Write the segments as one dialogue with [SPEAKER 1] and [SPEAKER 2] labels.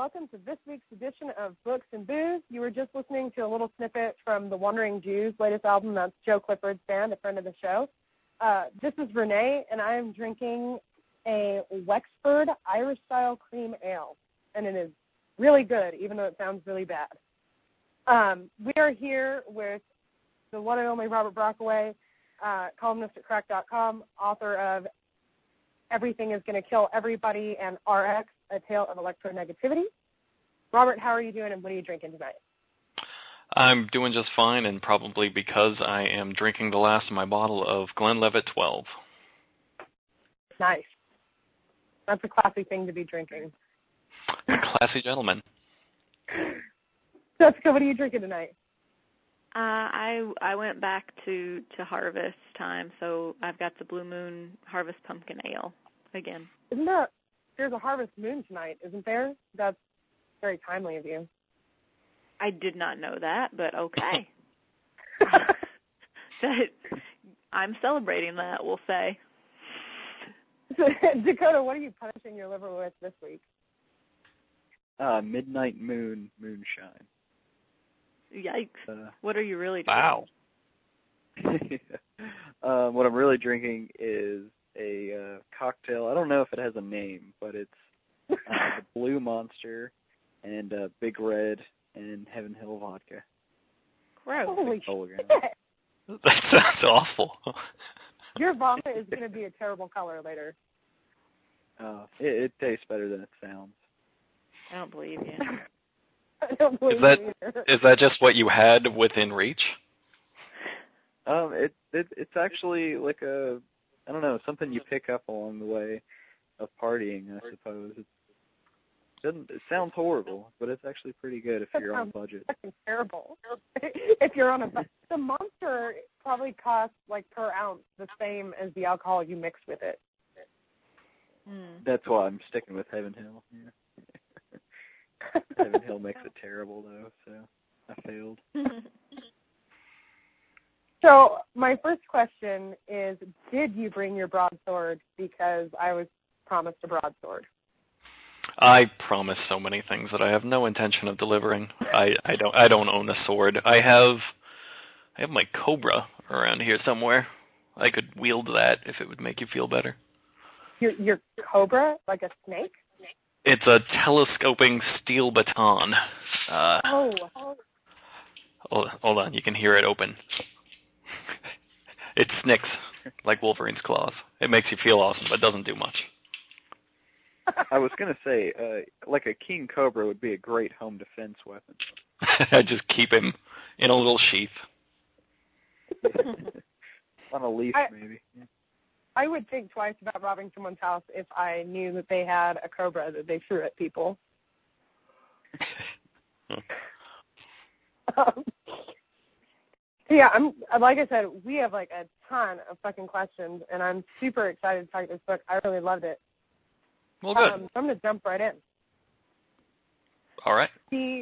[SPEAKER 1] welcome to this week's edition of Books and Booze. You were just listening to a little snippet from the Wandering Jews' latest album. That's Joe Clifford's band, a friend of the show. This is Renee, and I am drinking a Wexford Irish-style cream ale, and it is really good, even though it sounds really bad. We are here with the one and only Robert Brockway, columnist at Crack.com, author of Everything is Gonna Kill Everybody and RX, A Tale of Electronegativity. Robert, how are you doing, and what are you drinking tonight?
[SPEAKER 2] I'm doing just fine, and probably because I am drinking the last of my bottle of Glenlivet 12.
[SPEAKER 1] Nice. That's a classy thing to be drinking.
[SPEAKER 2] A classy gentleman.
[SPEAKER 1] Jessica, what are you drinking tonight?
[SPEAKER 3] I went back to harvest time, so I've got the Blue Moon Harvest Pumpkin Ale again.
[SPEAKER 1] There's a harvest moon tonight, isn't there? That's very timely of you.
[SPEAKER 3] I did not know that, but okay. I'm celebrating that, we'll say.
[SPEAKER 1] Dakota, what are you punishing your liver with this week?
[SPEAKER 4] Midnight Moon Moonshine.
[SPEAKER 3] Yikes. What are you really drinking?
[SPEAKER 2] Wow.
[SPEAKER 4] What I'm really drinking is a cocktail. I don't know if it has a name, but it's the Blue Monster and Big Red and Heaven Hill vodka.
[SPEAKER 3] Gross.
[SPEAKER 1] Holy shit.
[SPEAKER 2] That sounds awful.
[SPEAKER 1] Your vomit is going to be a terrible color later.
[SPEAKER 4] It tastes better than it sounds.
[SPEAKER 3] I don't believe you.
[SPEAKER 1] I don't believe you either.
[SPEAKER 2] Is that just what you had within reach?
[SPEAKER 4] It's actually like I don't know, something you pick up along the way of partying, I suppose. It sounds horrible, but it's actually pretty good if you're on a budget.
[SPEAKER 1] Fucking terrible. If you're on a budget. The Monster probably costs, like, per ounce the same as the alcohol you mix with it.
[SPEAKER 4] That's why I'm sticking with Heaven Hill. Yeah. Heaven Hill makes it terrible, though, so I failed.
[SPEAKER 1] So my first question is, did you bring your broadsword? Because I was promised a broadsword.
[SPEAKER 2] I promise so many things that I have no intention of delivering. I don't own a sword. I have my Cobra around here somewhere. I could wield that if it would make you feel better.
[SPEAKER 1] Your Cobra? Like a snake?
[SPEAKER 2] It's a telescoping steel baton. Hold on, you can hear it open. It snicks like Wolverine's claws. It makes you feel awesome, but doesn't do much.
[SPEAKER 4] I was going to say, like a King Cobra would be a great home defense weapon.
[SPEAKER 2] I just keep him in a little sheath.
[SPEAKER 4] On a leash, maybe. Yeah.
[SPEAKER 1] I would think twice about robbing someone's house if I knew that they had a Cobra that they threw at people. Yeah, like I said, we have like a ton of fucking questions, and I'm super excited to talk this book. I really loved it.
[SPEAKER 2] Well, good.
[SPEAKER 1] So I'm going to jump right in.
[SPEAKER 2] All right.
[SPEAKER 1] The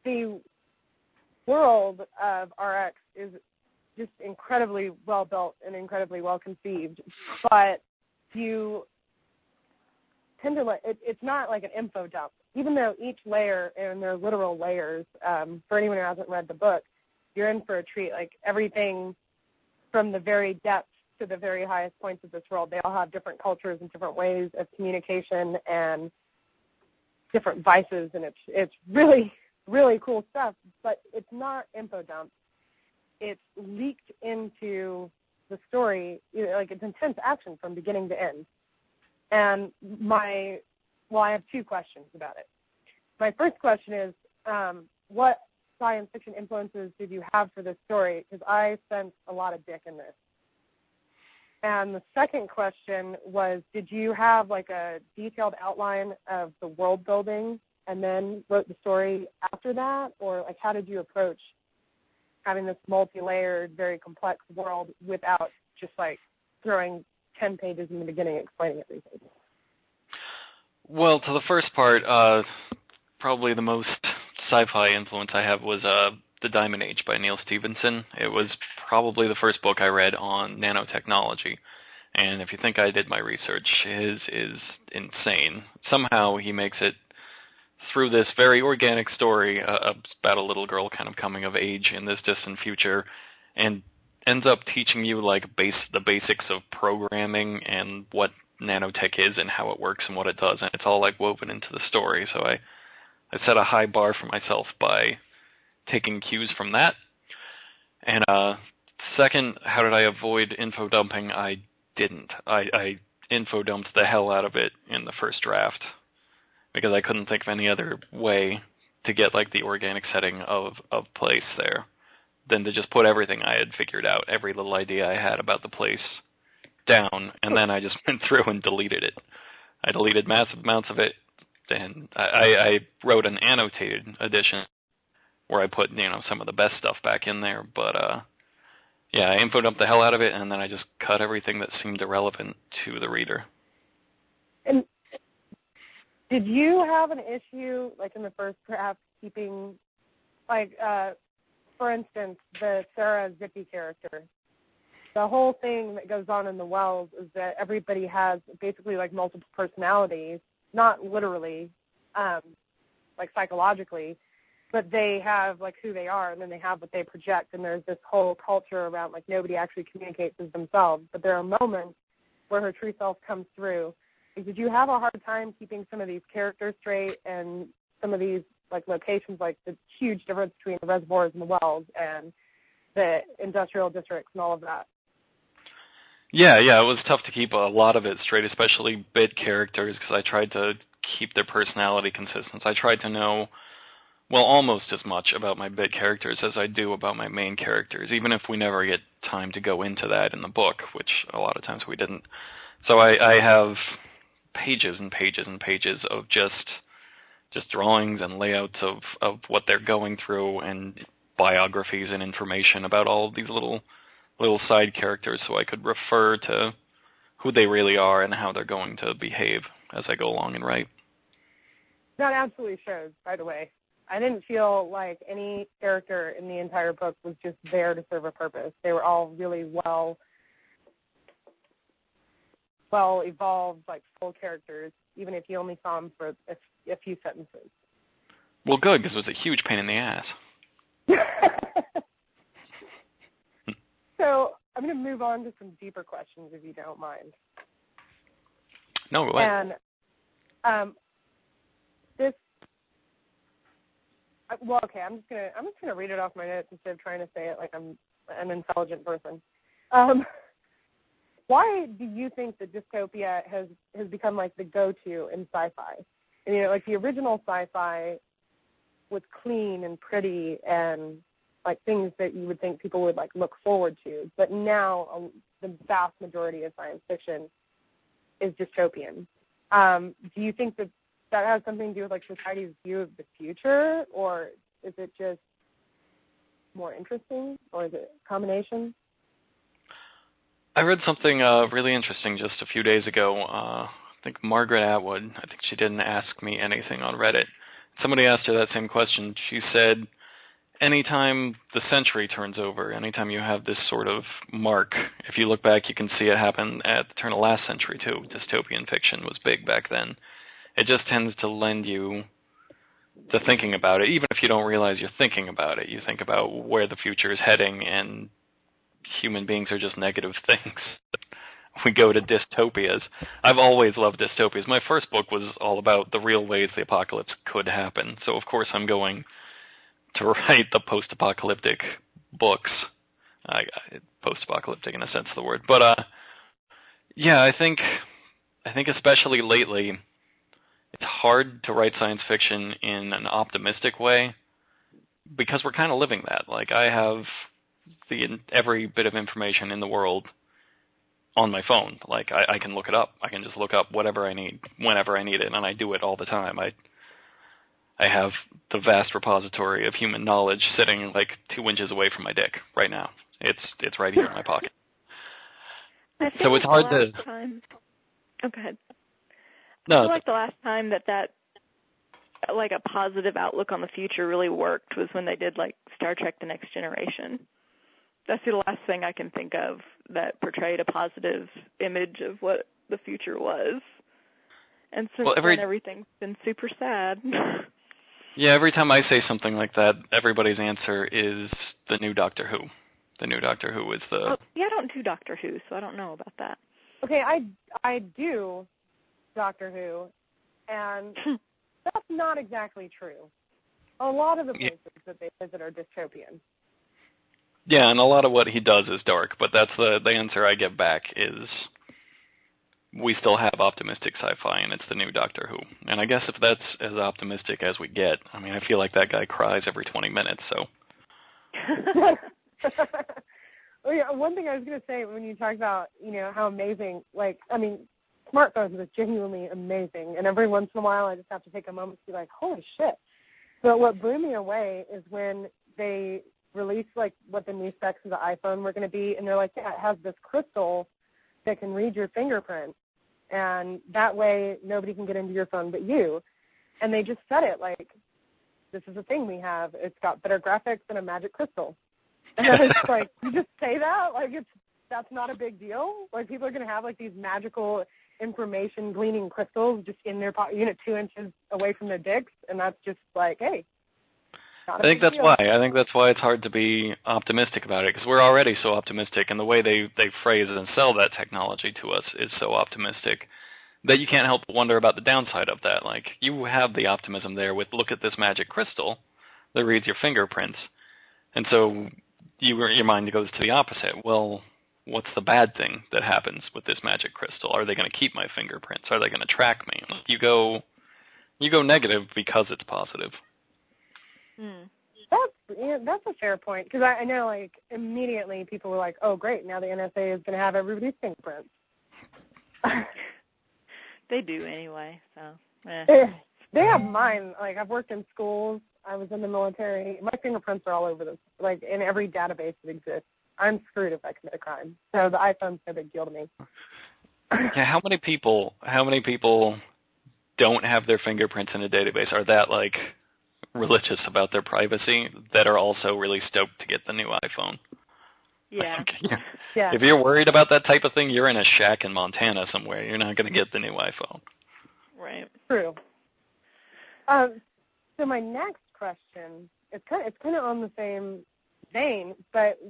[SPEAKER 1] world of RX is just incredibly well built and incredibly well conceived, but you tend to it's not like an info dump. Even though each layer, and they're literal layers, for anyone who hasn't read the book, you're in for a treat. Like everything from the very depths to the very highest points of this world, they all have different cultures and different ways of communication and different vices, and it's really, really cool stuff. But it's not info dump. It's leaked into the story, like it's intense action from beginning to end. And I have two questions about it. My first question is, what science fiction influences did you have for this story? Because I spent a lot of dick in this. And the second question was, did you have like a detailed outline of the world building and then wrote the story after that? Or like how did you approach having this multi-layered, very complex world without just like throwing 10 pages in the beginning explaining everything?
[SPEAKER 2] Well, to the first part, probably the most sci-fi influence I have was The Diamond Age by Neal Stephenson. It was probably the first book I read on nanotechnology. And if you think I did my research, his is insane. Somehow he makes it through this very organic story about a little girl kind of coming of age in this distant future, and ends up teaching you like the basics of programming and what nanotech is and how it works and what it does, and it's all like woven into the story. So I set a high bar for myself by taking cues from that. And second, how did I avoid info dumping? I didn't. I info dumped the hell out of it in the first draft because I couldn't think of any other way to get like the organic setting of place there than to just put everything I had figured out, every little idea I had about the place down, and then I just went through and deleted it. I deleted massive amounts of it, and I wrote an annotated edition where I put, some of the best stuff back in there, but yeah, I info dumped the hell out of it, and then I just cut everything that seemed irrelevant to the reader.
[SPEAKER 1] And did you have an issue, like in the first draft, keeping, like, for instance, the Sarah Zippy character? The whole thing that goes on in the Wells is that everybody has basically like multiple personalities, not literally, like psychologically, but they have like who they are, and then they have what they project, and there's this whole culture around like nobody actually communicates as themselves. But there are moments where her true self comes through. Did you have a hard time keeping some of these characters straight and some of these like locations, like the huge difference between the reservoirs and the wells and the industrial districts and all of that?
[SPEAKER 2] Yeah, it was tough to keep a lot of it straight, especially bit characters, because I tried to keep their personality consistent. I tried to know, well, almost as much about my bit characters as I do about my main characters, even if we never get time to go into that in the book, which a lot of times we didn't. So I have pages and pages and pages of just drawings and layouts of what they're going through and biographies and information about all of these little side characters, so I could refer to who they really are and how they're going to behave as I go along and write.
[SPEAKER 1] That absolutely shows, by the way. I didn't feel like any character in the entire book was just there to serve a purpose. They were all really well evolved, like full characters, even if you only saw them for a few sentences.
[SPEAKER 2] Well, good, because it was a huge pain in the ass.
[SPEAKER 1] So I'm going to move on to some deeper questions, if you don't mind.
[SPEAKER 2] No, go ahead.
[SPEAKER 1] And okay. I'm just gonna read it off my notes instead of trying to say it like I'm an intelligent person. Why do you think that dystopia has become like the go-to in sci-fi? And, like the original sci-fi was clean and pretty and like things that you would think people would like look forward to. But now the vast majority of science fiction is dystopian. Do you think that has something to do with like society's view of the future, or is it just more interesting, or is it a combination?
[SPEAKER 2] I read something really interesting just a few days ago. I think Margaret Atwood, I think she didn't ask me anything on Reddit. Somebody asked her that same question. She said, anytime the century turns over, anytime you have this sort of mark, if you look back, you can see it happen at the turn of last century, too. Dystopian fiction was big back then. It just tends to lend you to thinking about it. Even if you don't realize you're thinking about it, you think about where the future is heading, and human beings are just negative things. We go to dystopias. I've always loved dystopias. My first book was all about the real ways the apocalypse could happen. So, of course, I'm going to write the post-apocalyptic books. Post-apocalyptic in a sense of the word. But, yeah, I think especially lately, it's hard to write science fiction in an optimistic way because we're kind of living that. Like, I have every bit of information in the world on my phone. Like, I can look it up. I can just look up whatever I need, whenever I need it, and I do it all the time. I have the vast repository of human knowledge sitting like 2 inches away from my dick right now. It's right here in my pocket. So it's hard to...
[SPEAKER 3] Oh, go ahead.
[SPEAKER 2] No,
[SPEAKER 3] I feel like the last time that like a positive outlook on the future really worked was when they did like Star Trek: The Next Generation. That's the last thing I can think of that portrayed a positive image of what the future was. And since then, everything's been super sad.
[SPEAKER 2] Yeah, every time I say something like that, everybody's answer is the new Doctor Who. The new Doctor Who is the...
[SPEAKER 3] Oh, yeah, I don't do Doctor Who, so I don't know about that.
[SPEAKER 1] Okay, I do Doctor Who, and that's not exactly true. A lot of the places that they visit are dystopian.
[SPEAKER 2] Yeah, and a lot of what he does is dark, but that's the answer I get back is we still have optimistic sci-fi, and it's the new Doctor Who. And I guess if that's as optimistic as we get, I mean, I feel like that guy cries every 20 minutes, so...
[SPEAKER 1] Oh, yeah, one thing I was going to say when you talk about, how amazing, smartphones are genuinely amazing, and every once in a while I just have to take a moment to be like, holy shit. But what blew me away is when they released, what the new specs of the iPhone were going to be, and they're like, yeah, it has this crystal that can read your fingerprint, and that way nobody can get into your phone but you. And they just said it like, this is a thing we have. It's got better graphics than a magic crystal. And it's like, you just say that? That's not a big deal? People are going to have, these magical information gleaning crystals just in their pocket, 2 inches away from their dicks, and that's just hey.
[SPEAKER 2] I think that's why. I think that's why it's hard to be optimistic about it, because we're already so optimistic, and the way they phrase and sell that technology to us is so optimistic that you can't help but wonder about the downside of that. You have the optimism there with, look at this magic crystal that reads your fingerprints, and so your mind goes to the opposite. Well, what's the bad thing that happens with this magic crystal? Are they going to keep my fingerprints? Are they going to track me? You go negative because it's positive.
[SPEAKER 1] That's a fair point, because I know immediately people were like, oh great, now the NSA is going to have everybody's fingerprints.
[SPEAKER 3] They do anyway, so.
[SPEAKER 1] They have mine. I've worked in schools. I was in the military. My fingerprints are all over this, in every database that exists. I'm screwed if I commit a crime. So the iPhone's no big deal to me.
[SPEAKER 2] Yeah, how many people don't have their fingerprints in a database? Are that religious about their privacy that are also really stoked to get the new iPhone?
[SPEAKER 3] Yeah.
[SPEAKER 1] Yeah.
[SPEAKER 2] If you're worried about that type of thing, you're in a shack in Montana somewhere. You're not going to get the new iPhone.
[SPEAKER 3] Right.
[SPEAKER 1] True. So my next question, it's kind of on the same vein, but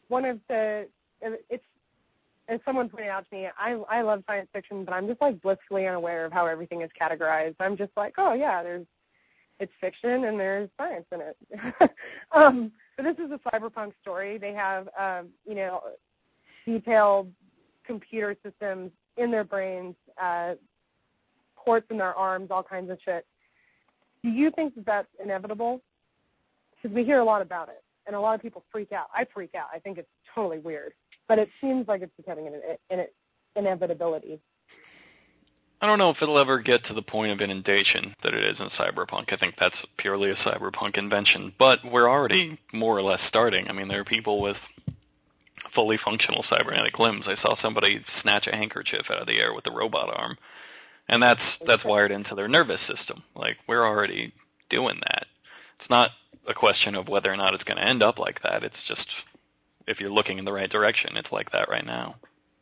[SPEAKER 1] as someone pointed out to me, I love science fiction, but I'm just blissfully unaware of how everything is categorized. I'm just oh yeah, it's fiction and there's science in it. So this is a cyberpunk story. They have, detailed computer systems in their brains, ports in their arms, all kinds of shit. Do you think that that's inevitable? Because we hear a lot about it, and a lot of people freak out. I freak out. I think it's totally weird. But it seems like it's becoming an inevitability.
[SPEAKER 2] I don't know if it'll ever get to the point of inundation that it is in cyberpunk. I think that's purely a cyberpunk invention. But we're already more or less starting. I mean, there are people with fully functional cybernetic limbs. I saw somebody snatch a handkerchief out of the air with a robot arm. And that's wired into their nervous system. We're already doing that. It's not a question of whether or not it's going to end up like that. It's just, if you're looking in the right direction, it's like that right now.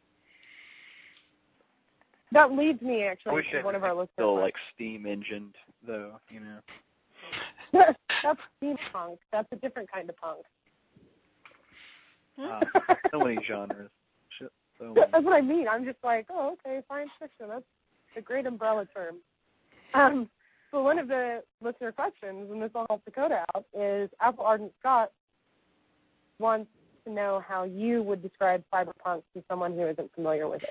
[SPEAKER 1] That leads me, actually, to one of our listeners.
[SPEAKER 4] Still, steam engined, though,
[SPEAKER 1] That's steampunk. That's a different kind of punk.
[SPEAKER 4] So many genres. Shit, so
[SPEAKER 1] That's what I mean. I'm just oh, okay, science fiction. That's a great umbrella term. So one of the listener questions, and this will help Dakota out, is Apple Ardent Scott wants to know how you would describe cyberpunk to someone who isn't familiar with it.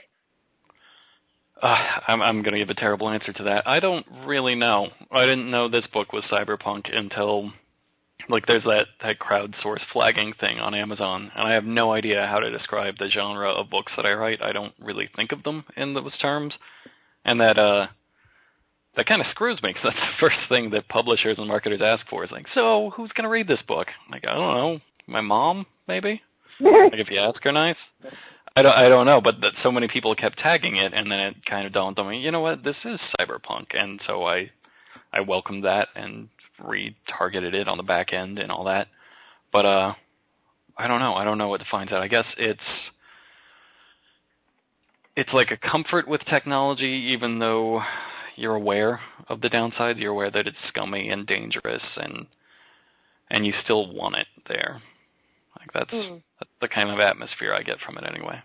[SPEAKER 2] I'm going to give a terrible answer to that. I don't really know. I didn't know this book was cyberpunk until, there's that crowdsource flagging thing on Amazon, and I have no idea how to describe the genre of books that I write. I don't really think of them in those terms, and that kind of screws me, because that's the first thing that publishers and marketers ask for is so who's going to read this book? I don't know, my mom, maybe? If you ask her nice. I don't know, but that so many people kept tagging it, and then it kind of dawned on me, you know what, this is cyberpunk, and so I welcomed that and retargeted it on the back end and all that. But I don't know. I don't know what defines that. I guess it's like a comfort with technology, even though you're aware of the downside. You're aware that it's scummy and dangerous, and you still want it there. Like that's the kind of atmosphere I get from it anyway.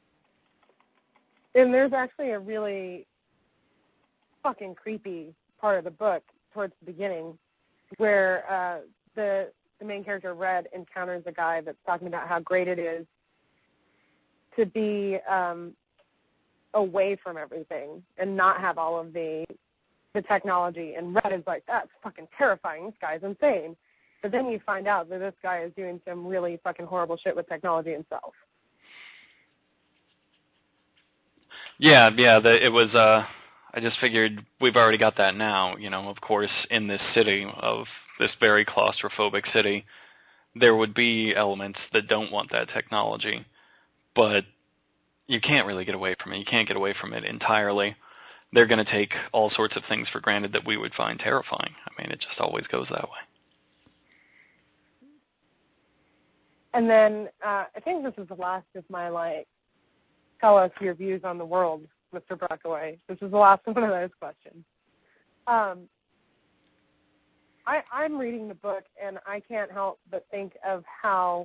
[SPEAKER 1] And there's actually a really fucking creepy part of the book towards the beginning where the main character, Red, encounters a guy that's talking about how great it is to be away from everything and not have all of the technology. And Red is like, that's fucking terrifying. This guy's insane. But then you find out that this guy is doing some really fucking horrible shit with technology himself.
[SPEAKER 2] Yeah, it was, I just figured we've already got that now, of course, in this city, of this very claustrophobic city, there would be elements that don't want that technology, but you can't really get away from it. You can't get away from it entirely. They're going to take all sorts of things for granted that we would find terrifying. I mean, it just always goes that way.
[SPEAKER 1] And then I think this is the last of my, tell us your views on the world, Mr. Brockway. This is the last one of those questions. I'm reading the book, and I can't help but think of how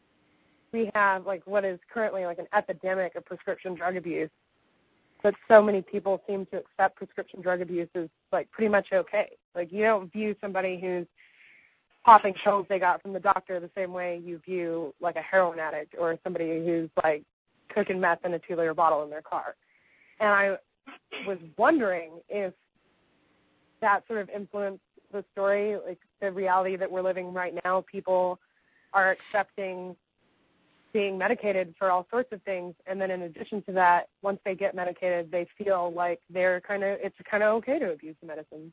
[SPEAKER 1] we have, what is currently, an epidemic of prescription drug abuse, but so many people seem to accept prescription drug abuse as, pretty much okay. You don't view somebody who's popping pills they got from the doctor the same way you view, a heroin addict or somebody who's, cooking meth in a 2-liter bottle in their car. And I was wondering if that sort of influenced the story, the reality that we're living right now. People are accepting being medicated for all sorts of things, and then in addition to that, once they get medicated, they feel like it's kind of okay to abuse the medicine.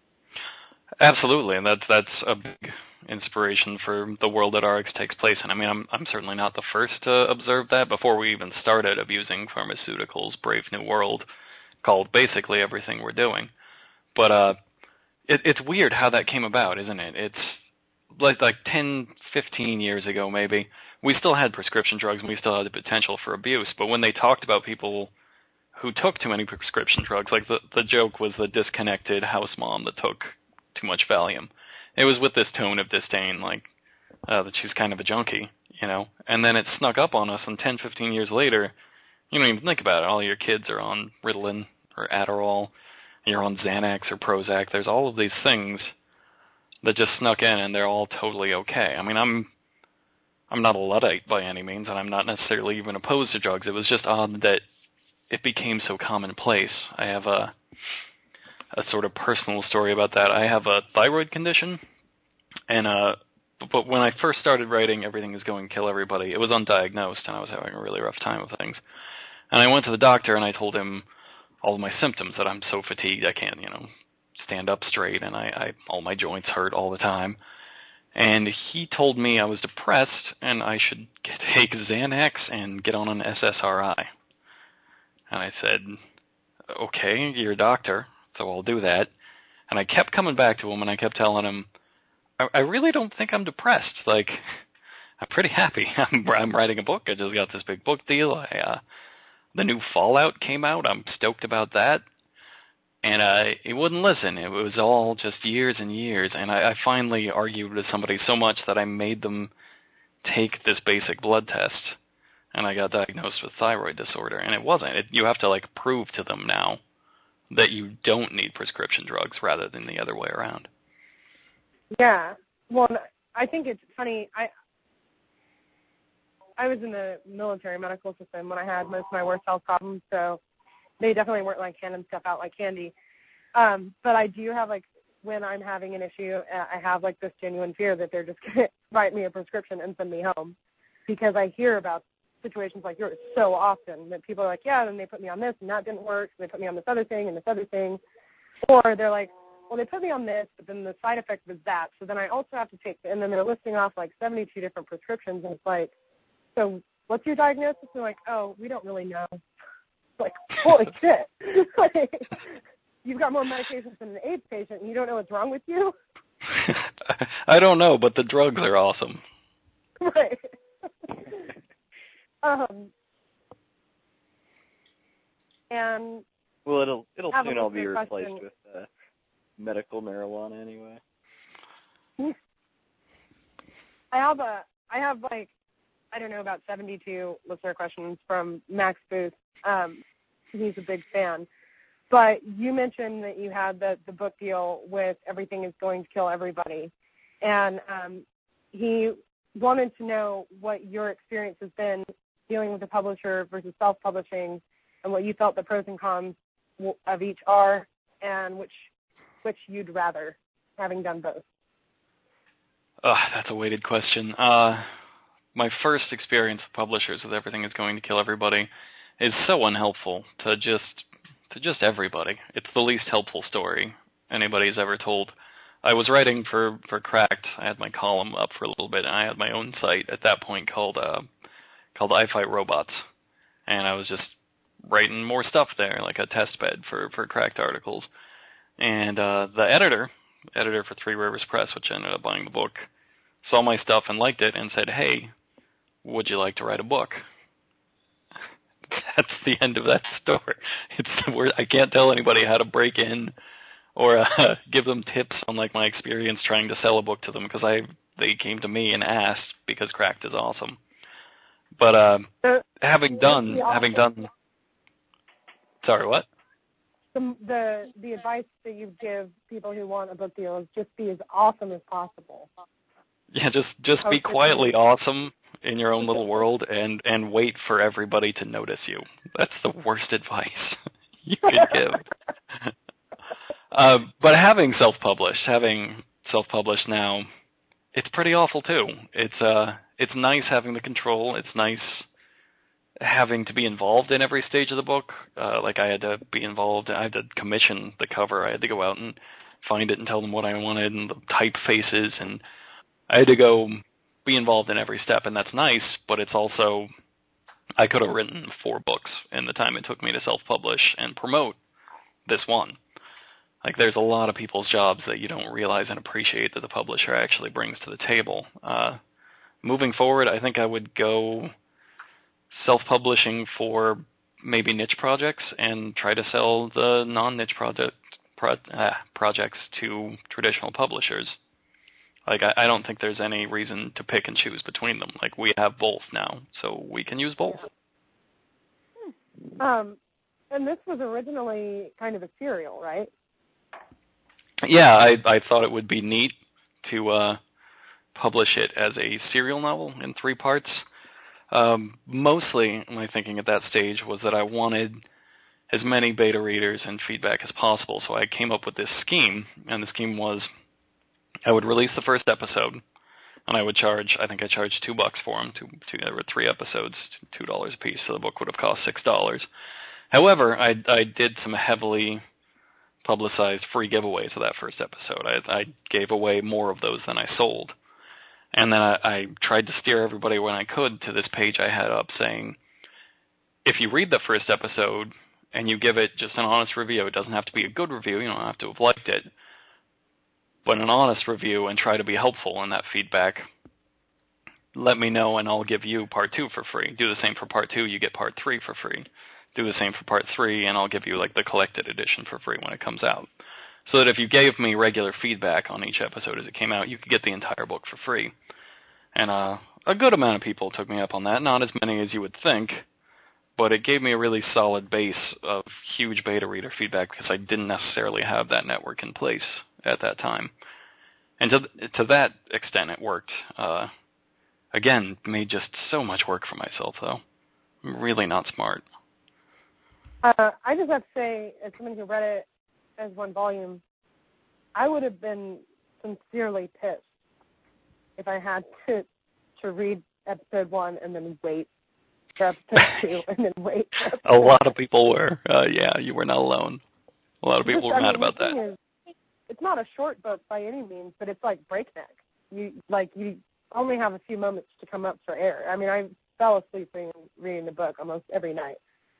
[SPEAKER 2] Absolutely, and that's a big inspiration for the world that RX takes place in. I mean, I'm certainly not the first to observe that. Before we even started abusing pharmaceuticals, Brave New World called basically everything we're doing. But it's weird how that came about, isn't it? It's like 10, 15 years ago maybe, we still had prescription drugs and we still had the potential for abuse, but when they talked about people who took too many prescription drugs, the joke was the disconnected house mom that took too much Valium. It was with this tone of disdain, that she's kind of a junkie, and then it snuck up on us, and 10, 15 years later, you don't even think about it. All your kids are on Ritalin or Adderall, you're on Xanax or Prozac. There's all of these things that just snuck in, and they're all totally okay. I mean, I'm not a Luddite by any means, and I'm not necessarily even opposed to drugs. It was just odd that it became so commonplace. I have a sort of personal story about that. I have a thyroid condition, and but when I first started writing Everything Is Going to Kill Everybody, it was undiagnosed, and I was having a really rough time with things. And I went to the doctor, and I told him all of my symptoms, that I'm so fatigued I can't, stand up straight, and I all my joints hurt all the time. And he told me I was depressed, and I should take Xanax and get on an SSRI. And I said, okay, you're a doctor, so I'll do that. And I kept coming back to him, and I kept telling him, I really don't think I'm depressed. I'm pretty happy. I'm writing a book. I just got this big book deal. The new Fallout came out. I'm stoked about that. And he wouldn't listen. It was all just years and years. And I finally argued with somebody so much that I made them take this basic blood test. And I got diagnosed with thyroid disorder. And it wasn't. You have to, prove to them now that you don't need prescription drugs rather than the other way around. Yeah.
[SPEAKER 1] Well, I think it's funny. I was in the military medical system when I had most of my worst health problems, so they definitely weren't handing stuff out like candy. But I do have when I'm having an issue, I have this genuine fear that they're just going to write me a prescription and send me home, because I hear about situations like yours so often that people are like, yeah, then they put me on this and that didn't work, so they put me on this other thing and this other thing. Or they're like, well, they put me on this, but then the side effect was that, so then I also have to take, and then they're listing off 72 different prescriptions, and it's so what's your diagnosis? And they're like, oh, we don't really know. Holy shit. You've got more medications than an AIDS patient, and you don't know what's wrong with you?
[SPEAKER 2] I don't know, but the drugs are awesome.
[SPEAKER 1] Right. And
[SPEAKER 4] Well, it'll
[SPEAKER 1] have
[SPEAKER 4] soon
[SPEAKER 1] a
[SPEAKER 4] all be
[SPEAKER 1] listener
[SPEAKER 4] replaced
[SPEAKER 1] question.
[SPEAKER 4] with medical marijuana anyway.
[SPEAKER 1] I have like, I don't know, about 72 listener questions from Max Booth. He's a big fan. But you mentioned that you had the book deal with Everything is Going to Kill Everybody. And he wanted to know what your experience has been dealing with a publisher versus self-publishing, and what you felt the pros and cons of each are, and which you'd rather, having done both.
[SPEAKER 2] That's a weighted question. My first experience with publishers with Everything is Going to Kill Everybody is so unhelpful to just everybody. It's the least helpful story anybody's ever told. I was writing for Cracked. I had my column up for a little bit, and I had my own site at that point called I Fight Robots, and I was just writing more stuff there, like a test bed for Cracked articles. And the editor for Three Rivers Press, which ended up buying the book, saw my stuff and liked it and said, "Hey, would you like to write a book?" That's the end of that story. I can't tell anybody how to break in or give them tips on like my experience trying to sell a book to them, because they came to me and asked because Cracked is awesome. But having done, sorry, what?
[SPEAKER 1] The advice that you give people who want a book deal is just be as awesome as possible.
[SPEAKER 2] Yeah, just be quietly awesome in your own little world and wait for everybody to notice you. That's the worst advice you could give. But having self-published now, it's pretty awful too. It's nice having the control. It's nice having to be involved in every stage of the book. Like I had to be involved. I had to commission the cover. I had to go out and find it and tell them what I wanted and the typefaces, and I had to go be involved in every step, and that's nice, but it's also, I could have written 4 books in the time it took me to self-publish and promote this one. Like, there's a lot of people's jobs that you don't realize and appreciate that the publisher actually brings to the table. Moving forward, I think I would go self-publishing for maybe niche projects and try to sell the non-niche projects to traditional publishers. Like, I don't think there's any reason to pick and choose between them. Like, we have both now, so we can use both.
[SPEAKER 1] And this was originally kind of a serial, right?
[SPEAKER 2] Yeah, I thought it would be neat to publish it as a serial novel in 3 parts. Mostly, my thinking at that stage was that I wanted as many beta readers and feedback as possible, so I came up with this scheme, and the scheme was I would release the first episode, and I would charge, I think I charged $2 for them. There were 3 episodes, $2 a piece, so the book would have cost $6. However, I did some heavily publicized free giveaways of that first episode. I gave away more of those than I sold. And then I tried to steer everybody when I could to this page I had up saying, if you read the first episode and you give it just an honest review, it doesn't have to be a good review, you don't have to have liked it, but an honest review, and try to be helpful in that feedback, let me know and I'll give you part 2 for free. Do the same for part 2, you get part 3 for free. Do the same for part 3, and I'll give you like the collected edition for free when it comes out. So that if you gave me regular feedback on each episode as it came out, you could get the entire book for free. And a good amount of people took me up on that, not as many as you would think, but it gave me a really solid base of huge beta reader feedback because I didn't necessarily have that network in place at that time. And to that extent, it worked. Again, made just so much work for myself, though. I'm really not smart.
[SPEAKER 1] I just have to say, as someone who read it as 1 volume, I would have been sincerely pissed if I had to read episode 1 and then wait for episode 2 and then wait for episode
[SPEAKER 2] A lot of people were. Yeah, you were not alone. A lot of people were mad about that.
[SPEAKER 1] It's not a short book by any means, but it's like breakneck. You only have a few moments to come up for air. I mean, I fell asleep reading the book almost every night.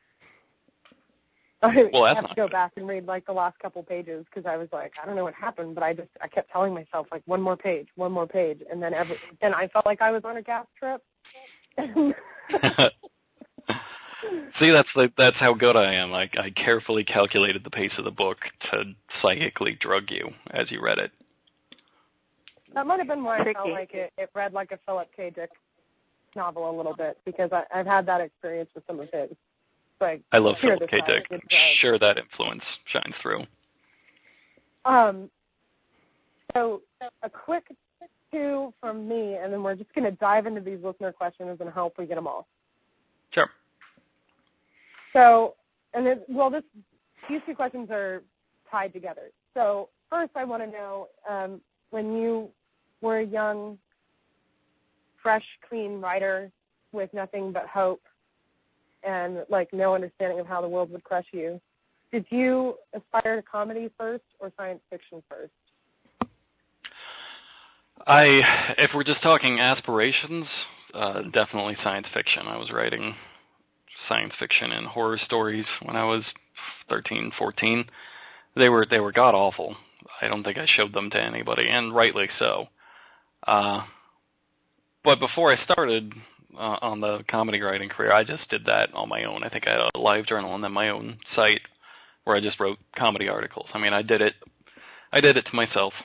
[SPEAKER 1] I have to go back and read like the last couple pages because I was like, I don't know what happened, but I kept telling myself like one more page, and then I felt like I was on a gas trip.
[SPEAKER 2] See, that's how good I am. I carefully calculated the pace of the book to psychically drug you as you read it.
[SPEAKER 1] That might have been why I felt
[SPEAKER 3] Tricky.
[SPEAKER 1] like it read like a Philip K. Dick novel a little bit, because I've had that experience with some of his. Like,
[SPEAKER 2] I love
[SPEAKER 1] Fear
[SPEAKER 2] Philip
[SPEAKER 1] the
[SPEAKER 2] K.
[SPEAKER 1] Sky,
[SPEAKER 2] Dick.
[SPEAKER 1] it's,
[SPEAKER 2] I'm sure that influence shines through.
[SPEAKER 1] So a quick two from me, and then we're just going to dive into these listener questions and hope we get them all.
[SPEAKER 2] Sure.
[SPEAKER 1] So, these two questions are tied together. So first, I want to know, when you were a young, fresh, clean writer with nothing but hope and like no understanding of how the world would crush you, did you aspire to comedy first or science fiction first?
[SPEAKER 2] If we're just talking aspirations, definitely science fiction. I was writing science fiction and horror stories when I was 13, 14. They were god awful. I don't think I showed them to anybody, and rightly so. But before I started on the comedy writing career, I just did that on my own. I think I had a live journal and then my own site where I just wrote comedy articles. I mean, I did it to myself.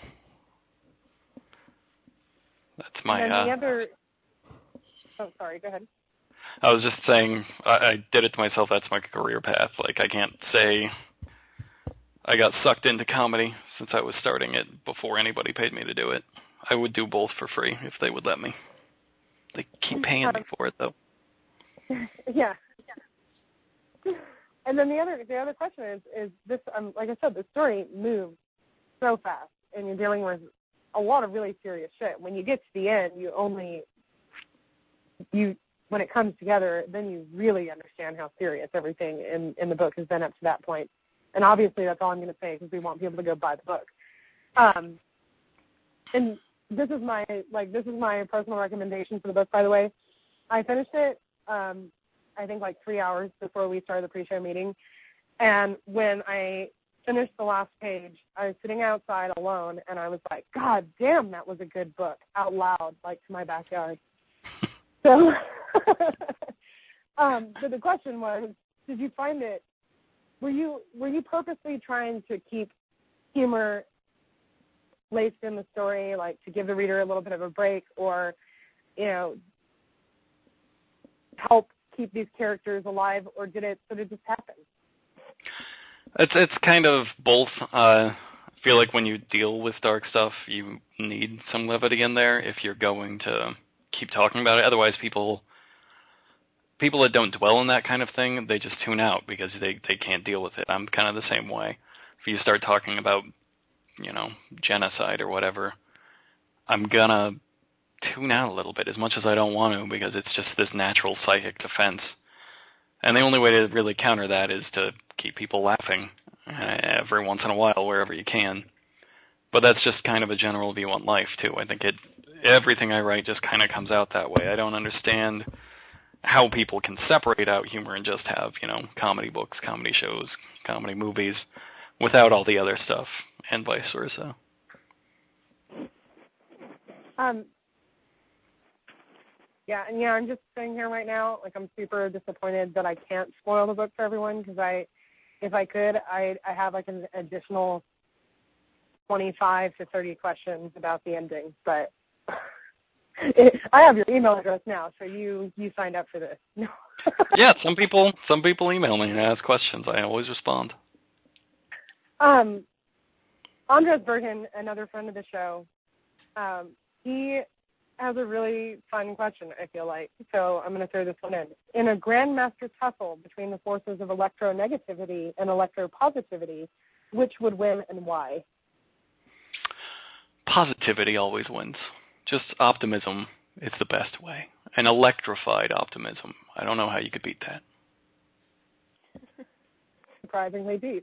[SPEAKER 2] That's my.
[SPEAKER 1] And then the other. Oh, sorry. Go ahead.
[SPEAKER 2] I was just saying I did it to myself. That's my career path. Like, I can't say I got sucked into comedy since I was starting it before anybody paid me to do it. I would do both for free if they would let me. They keep paying me for it, though.
[SPEAKER 1] Yeah. And then the other question is this. Like I said, the story moves so fast, and you're dealing with a lot of really serious shit. When you get to the end, when it comes together, then you really understand how serious everything in the book has been up to that point. And obviously, that's all I'm going to say because we want people to go buy the book. And this is my personal recommendation for the book. By the way, I finished it. I think like 3 hours before we started the pre-show meeting. And when I finished the last page, I was sitting outside alone, and I was like, God damn, that was a good book, out loud, like to my backyard. So, so the question was, did you find it, were you purposely trying to keep humor laced in the story, like to give the reader a little bit of a break, or, help keep these characters alive, or did it sort of just happen?
[SPEAKER 2] It's kind of both. I feel like when you deal with dark stuff, you need some levity in there if you're going to keep talking about it. Otherwise, people that don't dwell in that kind of thing, they just tune out because they can't deal with it. I'm kind of the same way. If you start talking about, genocide or whatever, I'm gonna tune out a little bit, as much as I don't want to, because it's just this natural psychic defense. And the only way to really counter that is to keep people laughing every once in a while, wherever you can. But that's just kind of a general view on life, too. I think everything I write just kind of comes out that way. I don't understand how people can separate out humor and just have, comedy books, comedy shows, comedy movies, without all the other stuff, and vice versa.
[SPEAKER 1] Yeah, and I'm just sitting here right now, like I'm super disappointed that I can't spoil the book for everyone, because if I could, I have like an additional 25 to 30 questions about the ending, but I have your email address now, so you signed up for this. No.
[SPEAKER 2] Yeah, some people email me and ask questions. I always respond.
[SPEAKER 1] Andres Bergen, another friend of the show, he has a really fun question, I feel like, so I'm going to throw this one in. In a grandmaster tussle between the forces of electronegativity and electropositivity, which would win and why?
[SPEAKER 2] Positivity always wins. Just optimism is the best way. An electrified optimism. I don't know how you could beat that.
[SPEAKER 1] Surprisingly deep.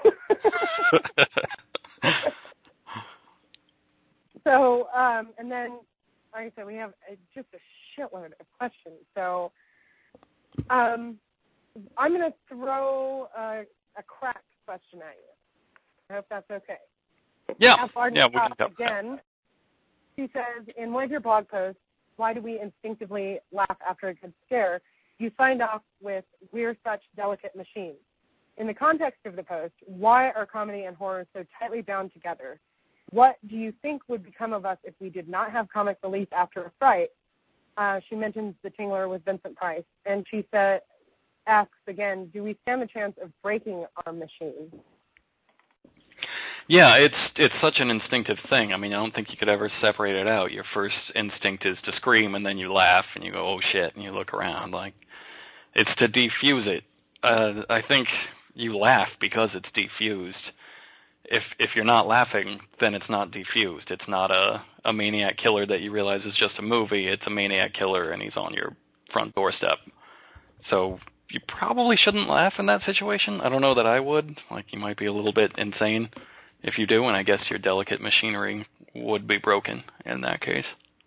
[SPEAKER 1] So, and then, like I said, we have just a shitload of questions. So, I'm going to throw a cracked question at you. I hope that's okay.
[SPEAKER 2] Yeah, we can cover
[SPEAKER 1] again. She says, in one of your blog posts, why do we instinctively laugh after a good scare? you signed off with, "We're such delicate machines." In the context of the post, why are comedy and horror so tightly bound together? What do you think would become of us if we did not have comic relief after a fright? She mentions The Tingler with Vincent Price, and she asks again, do we stand the chance of breaking our machine?
[SPEAKER 2] Yeah, it's such an instinctive thing. I mean, I don't think you could ever separate it out. Your first instinct is to scream, and then you laugh, and you go, oh, shit, and you look around. Like, it's to defuse it. I think you laugh because it's defused. If you're not laughing, then it's not defused. It's not a maniac killer that you realize is just a movie. It's a maniac killer, and he's on your front doorstep. So you probably shouldn't laugh in that situation. I don't know that I would. Like, you might be a little bit insane if you do, and I guess your delicate machinery would be broken in that case.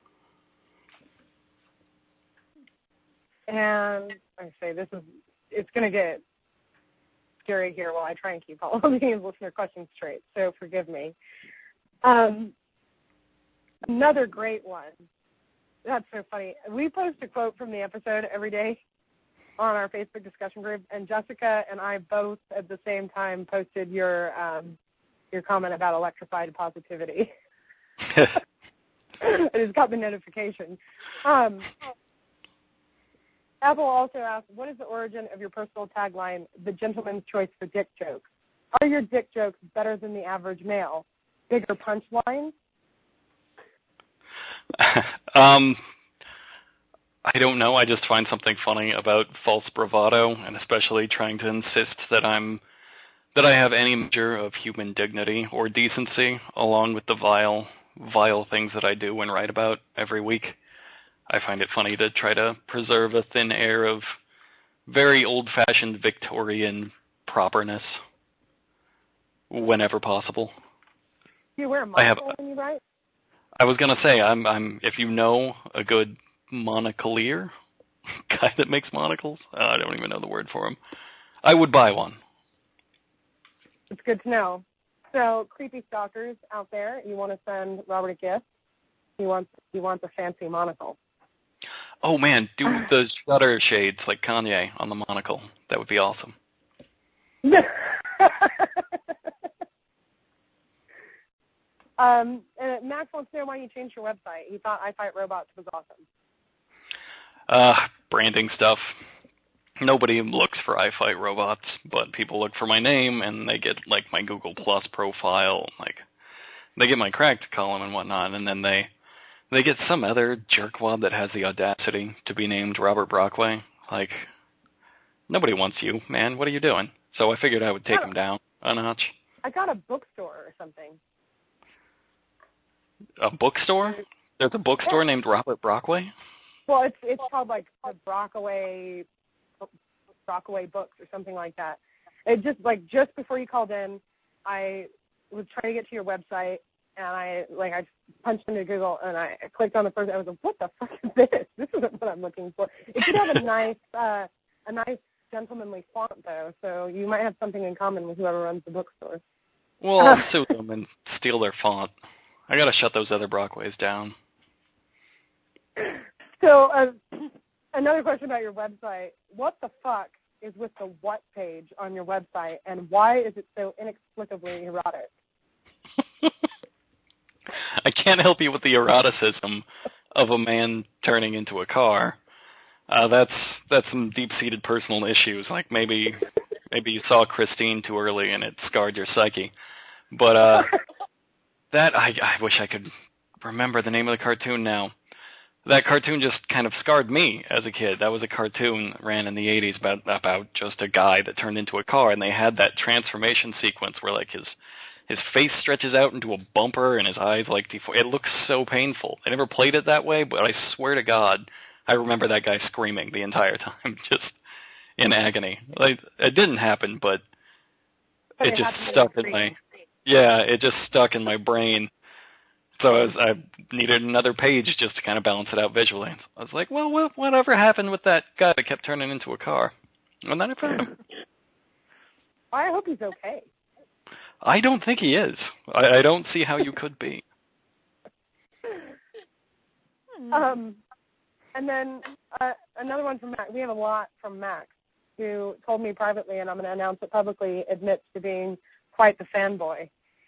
[SPEAKER 1] And I say it's going to get scary here while I try and keep all of these listener questions straight, so forgive me. Another great one. That's so funny. We post a quote from the episode every day on our Facebook discussion group, and Jessica and I both at the same time posted your comment about electrified positivity. I just got the notification. Apple also asked, what is the origin of your personal tagline, the gentleman's choice for dick jokes? Are your dick jokes better than the average male? Bigger punchlines?
[SPEAKER 2] I don't know. I just find something funny about false bravado, and especially trying to insist that I have any measure of human dignity or decency, along with the vile things that I do and write about every week. I find it funny to try to preserve a thin air of very old-fashioned Victorian properness whenever possible.
[SPEAKER 1] Do you wear a monocle when you write?
[SPEAKER 2] I was going to say, I'm if you know a good monocleer guy that makes monocles, I don't even know the word for him, I would buy one.
[SPEAKER 1] It's good to know. So, creepy stalkers out there, you want to send Robert a gift? He wants a fancy monocle.
[SPEAKER 2] Oh, man, do the shutter shades like Kanye on the monocle. That would be awesome.
[SPEAKER 1] And Max wants to know why you changed your website. He thought I Fight Robots was awesome.
[SPEAKER 2] Branding stuff. Nobody looks for I Fight Robots, but people look for my name, and they get, like, my Google Plus profile. Like, they get my Cracked column and whatnot, and then they get some other jerkwad that has the audacity to be named Robert Brockway. Like, nobody wants you, man. What are you doing? So I figured I would take him down a notch.
[SPEAKER 1] I got a bookstore or something.
[SPEAKER 2] A bookstore? There's a bookstore named Robert Brockway?
[SPEAKER 1] Well, it's called, like, the Brockway Books or something like that. It just before you called in, I was trying to get to your website, and I punched into Google, and I clicked on the first. I was like, "What the fuck is this? This isn't what I'm looking for." It should have a nice gentlemanly font, though. So you might have something in common with whoever runs the bookstore.
[SPEAKER 2] Well, I'll sue them and steal their font. I gotta shut those other Brockways down.
[SPEAKER 1] So another question about your website: what the fuck is with the what page on your website, and why is it so inexplicably erotic?
[SPEAKER 2] I can't help you with the eroticism of a man turning into a car. That's some deep-seated personal issues. Like maybe you saw Christine too early and it scarred your psyche. But that I wish I could remember the name of the cartoon now. That cartoon just kind of scarred me as a kid. That was a cartoon that ran in the 80s about just a guy that turned into a car, and they had that transformation sequence where like his face stretches out into a bumper and his eyes like it looks so painful. I never played it that way, but I swear to God, I remember that guy screaming the entire time, just in agony. Like it didn't happen, but it just stuck in my it just stuck in my brain. So I needed another page just to kind of balance it out visually. I was like, well, whatever happened with that guy that kept turning into a car? And then I found him.
[SPEAKER 1] I hope he's okay.
[SPEAKER 2] I don't think he is. I don't see how you could be.
[SPEAKER 1] And then another one from Max. We have a lot from Max, who told me privately, and I'm going to announce it publicly, admits to being quite the fanboy.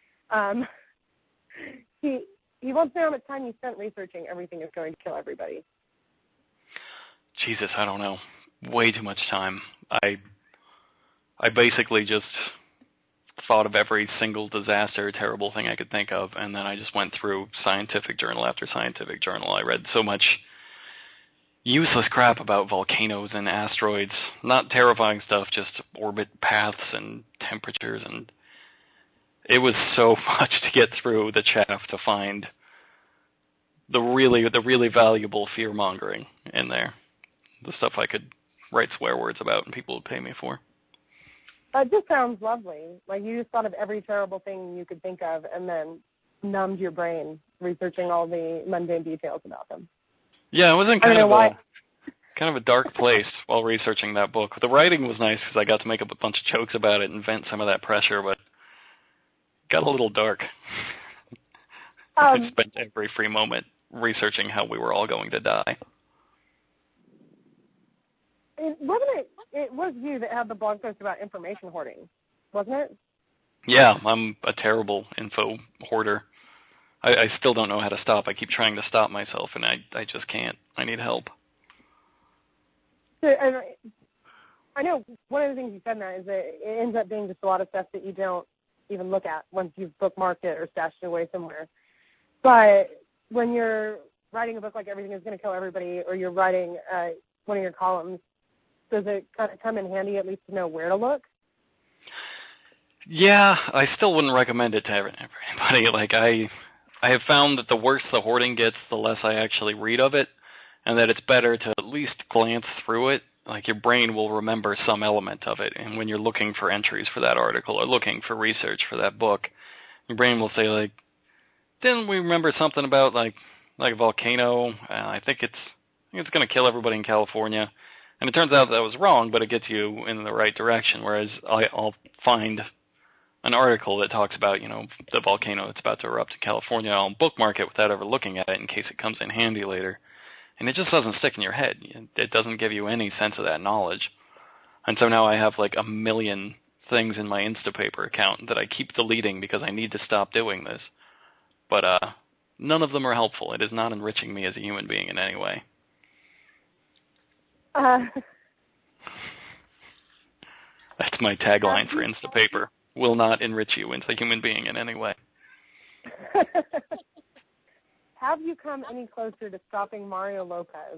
[SPEAKER 1] He wants to know how much time you spent researching Everything Is Going to Kill Everybody.
[SPEAKER 2] Jesus, I don't know. Way too much time. I basically just thought of every single disaster, terrible thing I could think of, and then I just went through scientific journal after scientific journal. I read so much useless crap about volcanoes and asteroids. Not terrifying stuff, just orbit paths and temperatures, and it was so much to get through the chaff to find the really valuable fear-mongering in there. The stuff I could write swear words about and people would pay me for.
[SPEAKER 1] It just sounds lovely. Like you just thought of every terrible thing you could think of and then numbed your brain researching all the mundane details about them.
[SPEAKER 2] Yeah, I was in kind of a dark place while researching that book. The writing was nice because I got to make up a bunch of jokes about it and vent some of that pressure, but it got a little dark. I spent every free moment researching how we were all going to die.
[SPEAKER 1] It was you that had the blog post about information hoarding, wasn't it?
[SPEAKER 2] Yeah, I'm a terrible info hoarder. I still don't know how to stop. I keep trying to stop myself, and I just can't. I need help.
[SPEAKER 1] So, and I know one of the things you said in that is that it ends up being just a lot of stuff that you don't even look at once you've bookmarked it or stashed it away somewhere. But when you're writing a book like Everything Is Going to Kill Everybody, or you're writing one of your columns, does it kind of come in handy at least to know where to look?
[SPEAKER 2] Yeah, I still wouldn't recommend it to everybody. Like I have found that the worse the hoarding gets, the less I actually read of it, and that it's better to at least glance through it. Like your brain will remember some element of it, and when you're looking for entries for that article or looking for research for that book, your brain will say like, didn't we remember something about like a volcano? I think it's going to kill everybody in California. And it turns out that was wrong, but it gets you in the right direction, whereas I'll find an article that talks about, the volcano that's about to erupt in California. I'll bookmark it without ever looking at it in case it comes in handy later. And it just doesn't stick in your head. It doesn't give you any sense of that knowledge. And so now I have like 1 million things in my Instapaper account that I keep deleting because I need to stop doing this. But none of them are helpful. It is not enriching me as a human being in any way. That's my tagline for Instapaper. Will not enrich you as a human being in any way.
[SPEAKER 1] Have you come any closer to stopping Mario Lopez?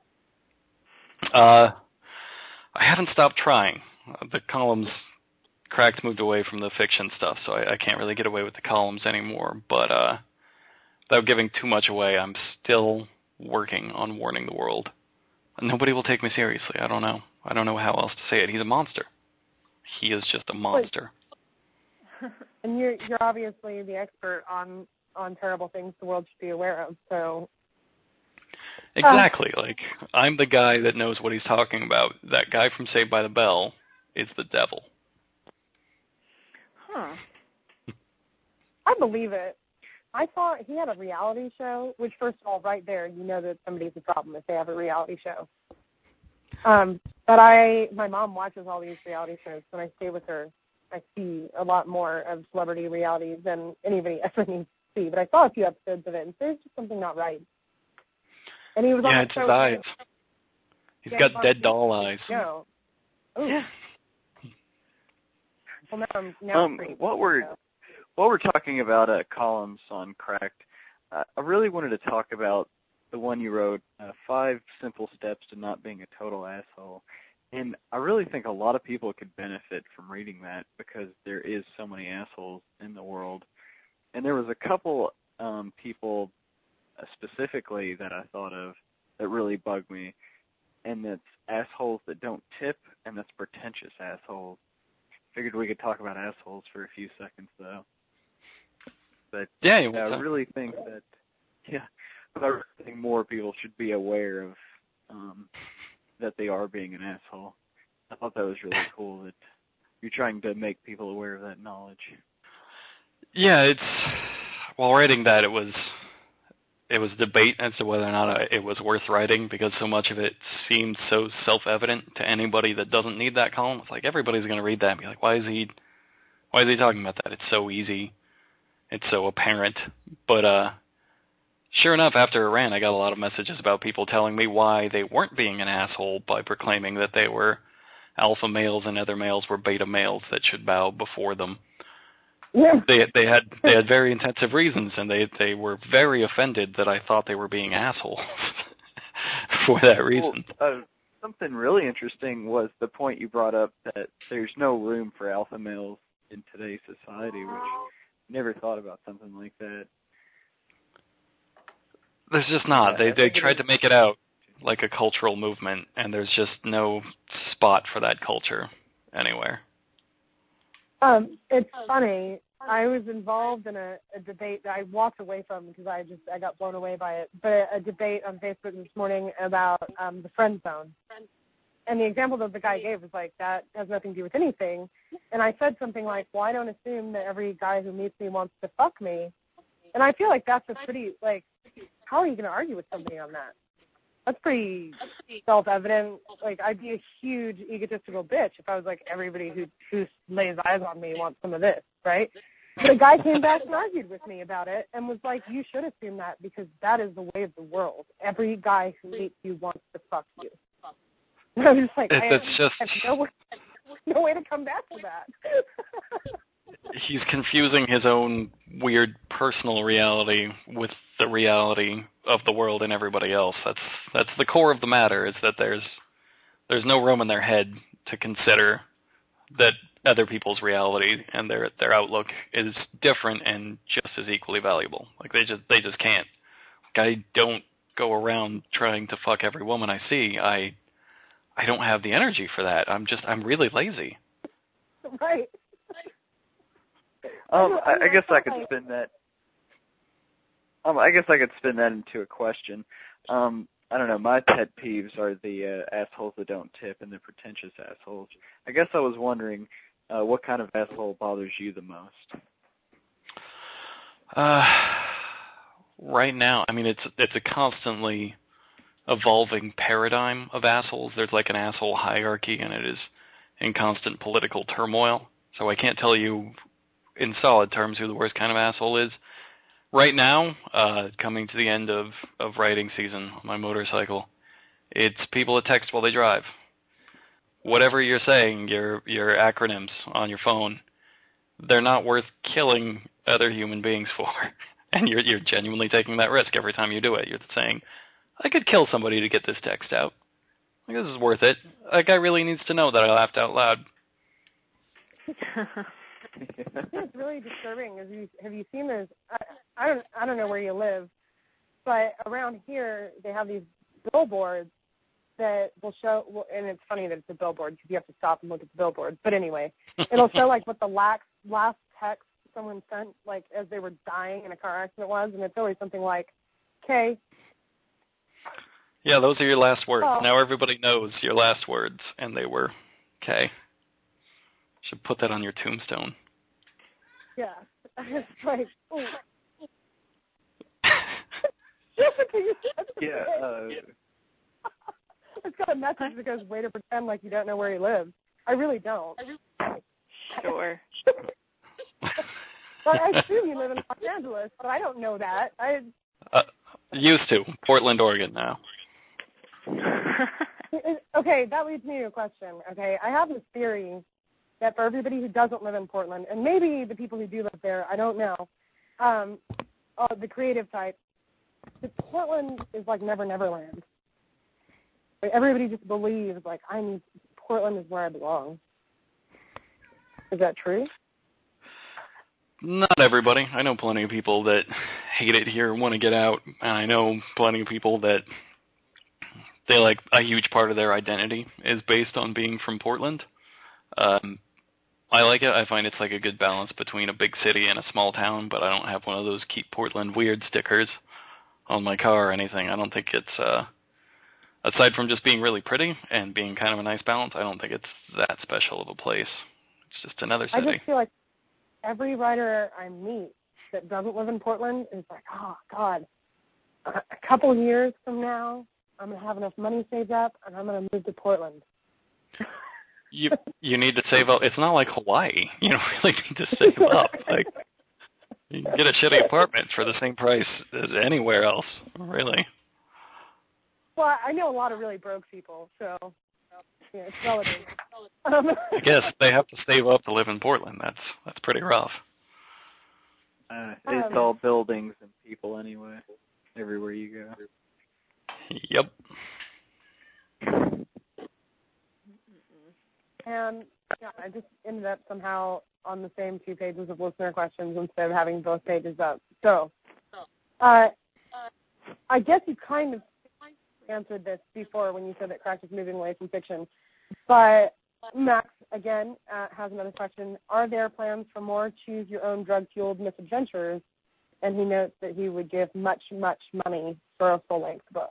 [SPEAKER 2] I haven't stopped trying. The columns, Cracked moved away from the fiction stuff, so I can't really get away with the columns anymore. But without giving too much away, I'm still working on warning the world. Nobody will take me seriously. I don't know. I don't know how else to say it. He's a monster. He is just a monster.
[SPEAKER 1] And you're obviously the expert on terrible things the world should be aware of. So
[SPEAKER 2] exactly. Like I'm the guy that knows what he's talking about. That guy from Saved by the Bell is the devil.
[SPEAKER 3] Huh.
[SPEAKER 1] I believe it. I thought he had a reality show, which first of all, right there, you know that somebody's a problem if they have a reality show. But my mom watches all these reality shows. When I stay with her, I see a lot more of celebrity realities than anybody ever needs to see. But I saw a few episodes of it, and there's just something not right. And he was on
[SPEAKER 2] it's his eyes. He's got dead doll eyes.
[SPEAKER 1] No. Well, now I'm free.
[SPEAKER 4] While we're talking about columns on Cracked, I really wanted to talk about the one you wrote, 5 Simple Steps to Not Being a Total Asshole. And I really think a lot of people could benefit from reading that because there is so many assholes in the world. And there was a couple people specifically that I thought of that really bugged me, and that's assholes that don't tip, and that's pretentious assholes. Figured we could talk about assholes for a few seconds, though. But
[SPEAKER 2] I
[SPEAKER 4] really think more people should be aware of that they are being an asshole. I thought that was really cool that you're trying to make people aware of that knowledge.
[SPEAKER 2] Yeah, while writing that, it was debate as to whether or not it was worth writing, because so much of it seemed so self-evident to anybody that doesn't need that column. It's like everybody's going to read that and be like, why is he talking about that? It's so easy. It's so apparent. But sure enough, after it ran, I got a lot of messages about people telling me why they weren't being an asshole by proclaiming that they were alpha males and other males were beta males that should bow before them.
[SPEAKER 1] Yeah.
[SPEAKER 2] They had very intensive reasons, and they were very offended that I thought they were being assholes for that reason.
[SPEAKER 4] Well, something really interesting was the point you brought up that there's no room for alpha males in today's society, which I never thought about something like that.
[SPEAKER 2] There's just not. They tried to make it out like a cultural movement, and there's just no spot for that culture anywhere.
[SPEAKER 1] It's funny. I was involved in a debate that I walked away from because I got blown away by it. But a debate on Facebook this morning about the friend zone. And the example that the guy gave was like, that has nothing to do with anything. And I said something like, well, I don't assume that every guy who meets me wants to fuck me. And I feel like that's a pretty, like, how are you going to argue with somebody on that? That's pretty self-evident. Like, I'd be a huge egotistical bitch if I was like, everybody who lays eyes on me wants some of this, right? But a guy came back and argued with me about it and was like, you should assume that because that is the way of the world. Every guy who meets you wants to fuck you. And I was just like, I have no way to come back to that.
[SPEAKER 2] He's confusing his own weird personal reality with the reality of the world and everybody else. That's the core of the matter, is that there's no room in their head to consider that other people's reality and their outlook is different and just as equally valuable. Like they just can't. Like I don't go around trying to fuck every woman I see. I don't have the energy for that. I'm really lazy.
[SPEAKER 1] Right.
[SPEAKER 4] I guess I could spin that. I guess I could spin that into a question. I don't know. My pet peeves are the assholes that don't tip and the pretentious assholes. I guess I was wondering what kind of asshole bothers you the most.
[SPEAKER 2] Right now, I mean, it's a constantly evolving paradigm of assholes. There's like an asshole hierarchy, and it is in constant political turmoil. So I can't tell you in solid terms who the worst kind of asshole is. Right now, coming to the end of riding season on my motorcycle, it's people that text while they drive. Whatever you're saying, your acronyms on your phone, they're not worth killing other human beings for. And you're genuinely taking that risk every time you do it. You're saying, I could kill somebody to get this text out. Like, this is worth it. That guy really needs to know that I laughed out loud.
[SPEAKER 1] It's really disturbing. Have you seen this? I don't know where you live, but around here they have these billboards that will show. Well, and it's funny that it's a billboard because you have to stop and look at the billboard. But anyway, it'll show like what the last text someone sent, like as they were dying in a car accident was, and it's always something like, "K."
[SPEAKER 2] Yeah, those are your last words.
[SPEAKER 1] Oh.
[SPEAKER 2] Now everybody knows your last words, and they were K. Should put that on your tombstone.
[SPEAKER 1] Yeah, it's like, ooh.
[SPEAKER 4] Yeah.
[SPEAKER 1] It's got a message that goes, way to pretend like you don't know where he lives. I really don't.
[SPEAKER 3] Sure.
[SPEAKER 1] But I assume you live in Los Angeles, but I don't know that.
[SPEAKER 2] Used to. Portland, Oregon now.
[SPEAKER 1] Okay, that leads me to a question. Okay, I have this theory that for everybody who doesn't live in Portland, and maybe the people who do live there, I don't know, the creative type, that Portland is like Never Neverland. Like everybody just believes, like, Portland is where I belong. Is that true?
[SPEAKER 2] Not everybody. I know plenty of people that hate it here and want to get out, and I know plenty of people that they like a huge part of their identity is based on being from Portland. I like it. I find it's like a good balance between a big city and a small town, but I don't have one of those Keep Portland Weird stickers on my car or anything. I don't think it's, aside from just being really pretty and being kind of a nice balance, I don't think it's that special of a place. It's just another city.
[SPEAKER 1] I just feel like every writer I meet that doesn't live in Portland is like, oh, God, a couple of years from now, I'm going to have enough money saved up, and I'm going to move to Portland.
[SPEAKER 2] You need to save up. It's not like Hawaii. You don't really need to save up. Like, you can get a shitty apartment for the same price as anywhere else, really.
[SPEAKER 1] Well, I know a lot of really broke people, so yeah, it's relative.
[SPEAKER 2] I guess they have to save up to live in Portland. That's pretty rough.
[SPEAKER 4] It's all buildings and people anyway, everywhere you go.
[SPEAKER 2] Yep.
[SPEAKER 1] And yeah, I just ended up somehow on the same 2 pages of listener questions instead of having both pages up. So, I guess you kind of answered this before when you said that Cracked is moving away from fiction. But Max, again, has another question. Are there plans for more choose-your-own drug-fueled misadventures? And he notes that he would give much, much money for a full-length book.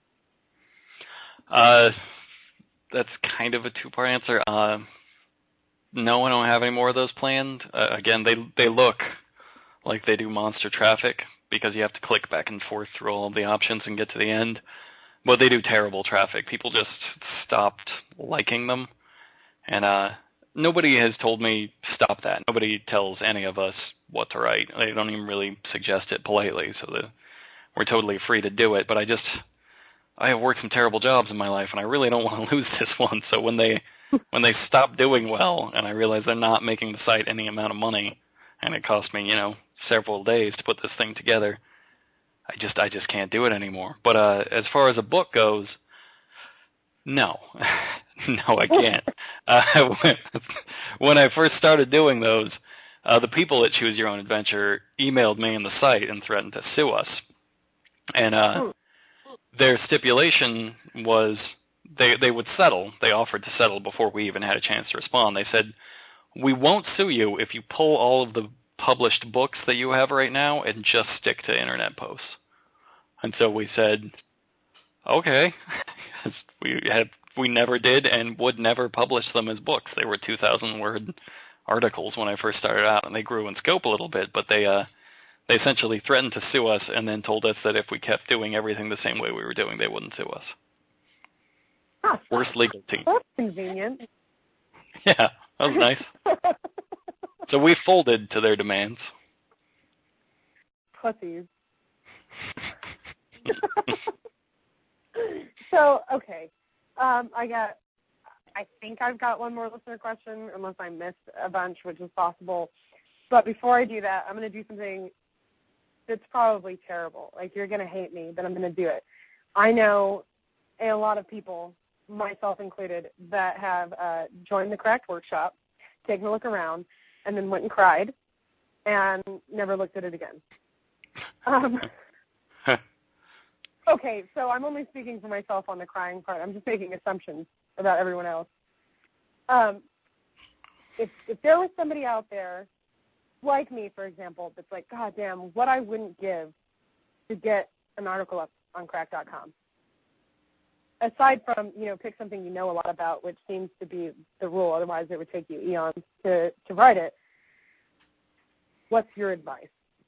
[SPEAKER 2] That's kind of a two-part answer. No, I don't have any more of those planned. Again, they look like they do Monster Traffic because you have to click back and forth through all of the options and get to the end. But they do terrible traffic. People just stopped liking them. And nobody has told me stop that. Nobody tells any of us what to write. They don't even really suggest it politely, so that we're totally free to do it. But I have worked some terrible jobs in my life, and I really don't want to lose this one. So when they stop doing well, and I realize they're not making the site any amount of money, and it cost me, several days to put this thing together, I just can't do it anymore. But as far as a book goes, no. No, I can't. When I first started doing those, the people at Choose Your Own Adventure emailed me and the site and threatened to sue us. And their stipulation was they would settle. They offered to settle before we even had a chance to respond. They said, we won't sue you if you pull all of the published books that you have right now and just stick to internet posts. And so we said, okay. We never did and would never publish them as books. They were 2,000-word articles when I first started out, and they grew in scope a little bit, but they essentially threatened to sue us and then told us that if we kept doing everything the same way we were doing, they wouldn't sue us.
[SPEAKER 1] Huh.
[SPEAKER 2] Worst legal team.
[SPEAKER 1] That's convenient.
[SPEAKER 2] Yeah, that was nice. So we folded to their demands.
[SPEAKER 1] Pussies. So, okay. I think I've got one more listener question, unless I missed a bunch, which is possible. But before I do that, I'm going to do something that's probably terrible. Like, you're going to hate me, but I'm going to do it. I know a lot of people, myself included, that have joined the Cracked Workshop, taken a look around, and then went and cried and never looked at it again. Okay, so I'm only speaking for myself on the crying part. I'm just making assumptions about everyone else. If there was somebody out there, like me, for example, that's like, God damn, what I wouldn't give to get an article up on Cracked.com. Aside from, pick something you know a lot about, which seems to be the rule, otherwise it would take you eons to write it. What's your advice?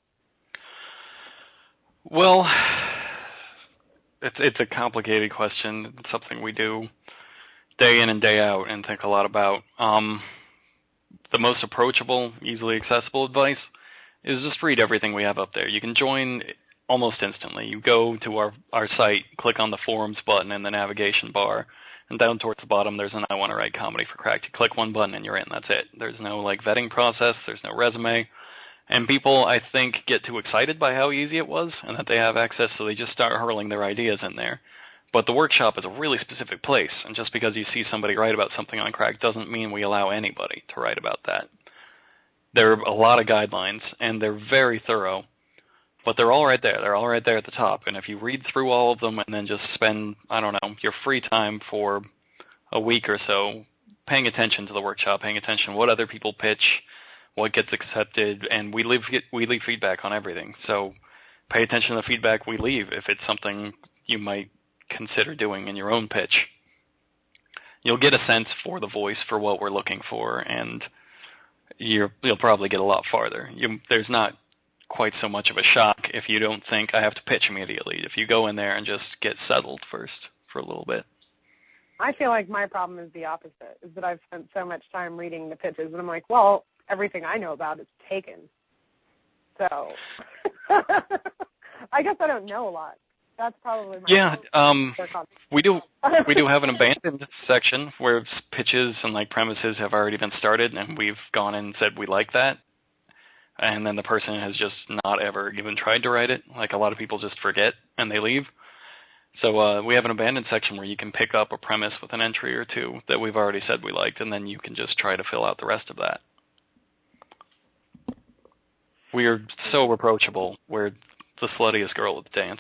[SPEAKER 2] Well, it's a complicated question. It's something we do day in and day out and think a lot about. The most approachable, easily accessible advice is just read everything we have up there. You can join almost instantly. You go to our site, click on the forums button in the navigation bar, and down towards the bottom there's an I Want to Write Comedy for Cracked. You click one button and you're in. That's it. There's no vetting process. There's no resume. And people, I think, get too excited by how easy it was and that they have access, so they just start hurling their ideas in there. But the workshop is a really specific place, and just because you see somebody write about something on Cracked doesn't mean we allow anybody to write about that. There are a lot of guidelines, and they're very thorough, but they're all right there. They're all right there at the top, and if you read through all of them and then just spend, your free time for a week or so paying attention to the workshop, paying attention to what other people pitch, what gets accepted, and we leave feedback on everything. So pay attention to the feedback we leave if it's something you might consider doing in your own pitch. You'll get a sense for the voice for what we're looking for, and you'll probably get a lot farther. There's not quite so much of a shock if you don't think I have to pitch immediately. If you go in there and just get settled first for a little bit.
[SPEAKER 1] I feel like my problem is the opposite, is that I've spent so much time reading the pitches, and I'm like, well, everything I know about is taken. So I guess I don't know a lot. That's probably my problem.
[SPEAKER 2] We do have an abandoned section where pitches and like premises have already been started, and we've gone in and said we like that, and then the person has just not ever even tried to write it. Like a lot of people just forget and they leave. So we have an abandoned section where you can pick up a premise with an entry or two that we've already said we liked, and then you can just try to fill out the rest of that. We are so approachable. We're the sluttiest girl at the dance.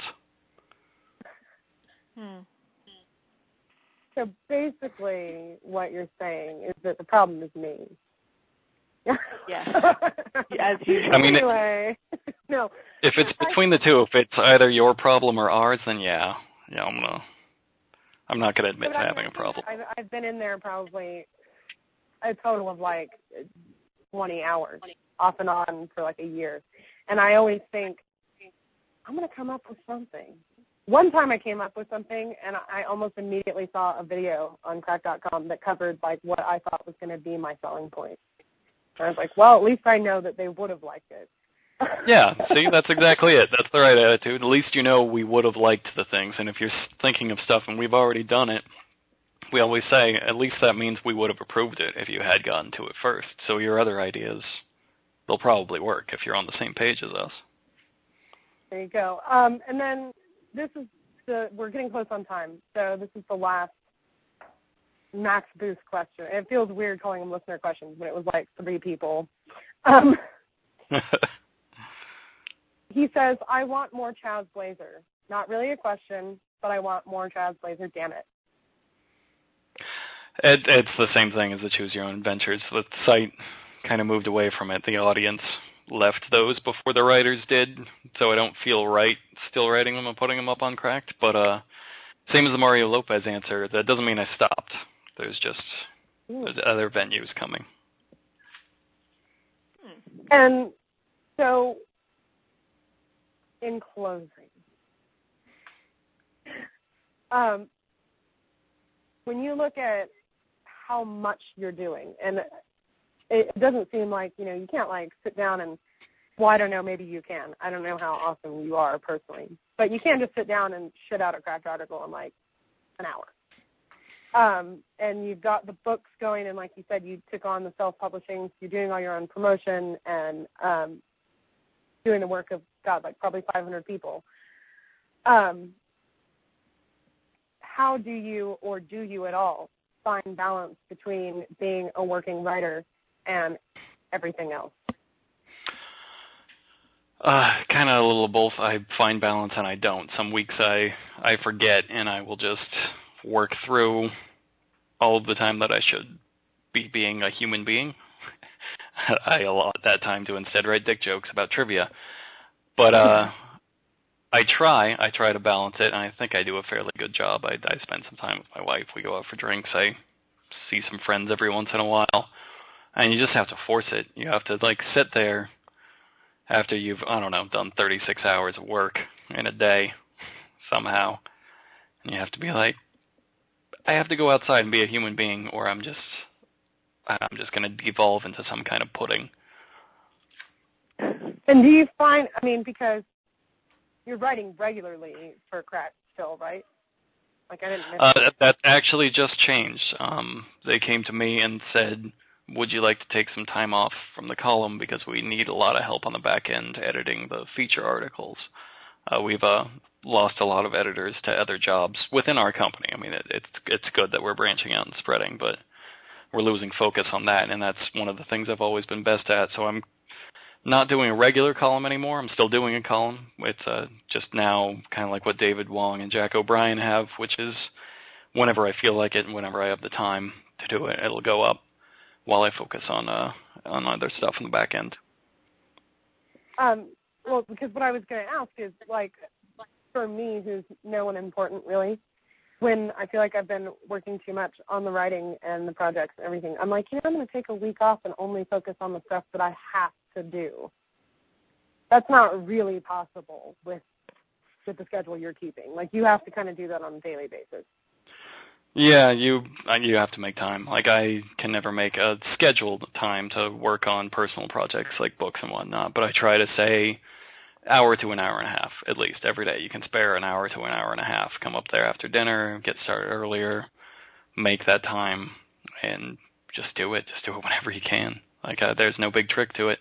[SPEAKER 1] So basically what you're saying is that the problem is me.
[SPEAKER 3] Yeah. As usual.
[SPEAKER 2] I mean,
[SPEAKER 1] anyway, no.
[SPEAKER 2] If it's between the two, if it's either your problem or ours, then yeah, I'm not going to admit to having a problem.
[SPEAKER 1] I've been in there probably a total of like 20 hours, off and on for like a year. And I always think, I'm going to come up with something. One time I came up with something, and I almost immediately saw a video on Cracked.com that covered like what I thought was going to be my selling point. And I was like, well, at least I know that they would have liked it.
[SPEAKER 2] Yeah, see, that's exactly it. That's the right attitude. At least you know we would have liked the things. And if you're thinking of stuff and we've already done it, we always say, at least that means we would have approved it if you had gotten to it first. So your other ideas, they'll probably work if you're on the same page as us.
[SPEAKER 1] There you go. And then we're getting close on time, so this is the last Max Boost question. It feels weird calling them listener questions, but it was like 3 people. He says, I want more Chaz Blazer. Not really a question, but I want more Chaz Blazer, damn it.
[SPEAKER 2] It's the same thing as the Choose Your Own Adventures. The site kind of moved away from it. The audience left those before the writers did, so I don't feel right still writing them and putting them up on Cracked. But same as the Mario Lopez answer, that doesn't mean I stopped. There's other venues coming.
[SPEAKER 1] And so, in closing, when you look at how much you're doing, and it doesn't seem like, you can't like sit down and, well, I don't know, maybe you can. I don't know how awesome you are personally. But you can't just sit down and shit out a Cracked article in like an hour. And you've got the books going, and like you said, you took on the self-publishing. So you're doing all your own promotion and doing the work of, God, like probably 500 people. How do you, or do you at all, find balance between being a working writer and everything else?
[SPEAKER 2] Kind of a little of both. I find balance and I don't. Some weeks I forget, and I will just work through all of the time that I should be being a human being. I allot that time to instead write dick jokes about trivia. But I try to balance it, and I think I do a fairly good job. I spend some time with my wife. We go out for drinks. I see some friends every once in a while. And you just have to force it. You have to, like, sit there after you've, done 36 hours of work in a day somehow. And you have to be like, I have to go outside and be a human being, or I'm just going to devolve into some kind of pudding.
[SPEAKER 1] And do you find, because you're writing regularly for Cracked still, right? Like, I didn't miss
[SPEAKER 2] that actually just changed. They came to me and said, would you like to take some time off from the column because we need a lot of help on the back end editing the feature articles. We've lost a lot of editors to other jobs within our company. It's good that we're branching out and spreading, but we're losing focus on that, and that's one of the things I've always been best at. So I'm not doing a regular column anymore. I'm still doing a column. It's just now kind of like what David Wong and Jack O'Brien have, which is whenever I feel like it and whenever I have the time to do it, it'll go up while I focus on other stuff in the back end.
[SPEAKER 1] Well, because what I was going to ask is, like, for me, who's no one important really, when I feel like I've been working too much on the writing and the projects and everything, I'm like, I'm going to take a week off and only focus on the stuff that I have to do. that's not really possible with the schedule you're keeping. Like, you have to kind of do that on a daily basis.
[SPEAKER 2] Yeah, you have to make time. Like, I can never make a scheduled time to work on personal projects like books and whatnot, but I try to say hour to an hour and a half at least every day. You can spare an hour to an hour and a half. Come up there after dinner, get started earlier, make that time, and just do it. Just do it whenever you can. Like, there's no big trick to it.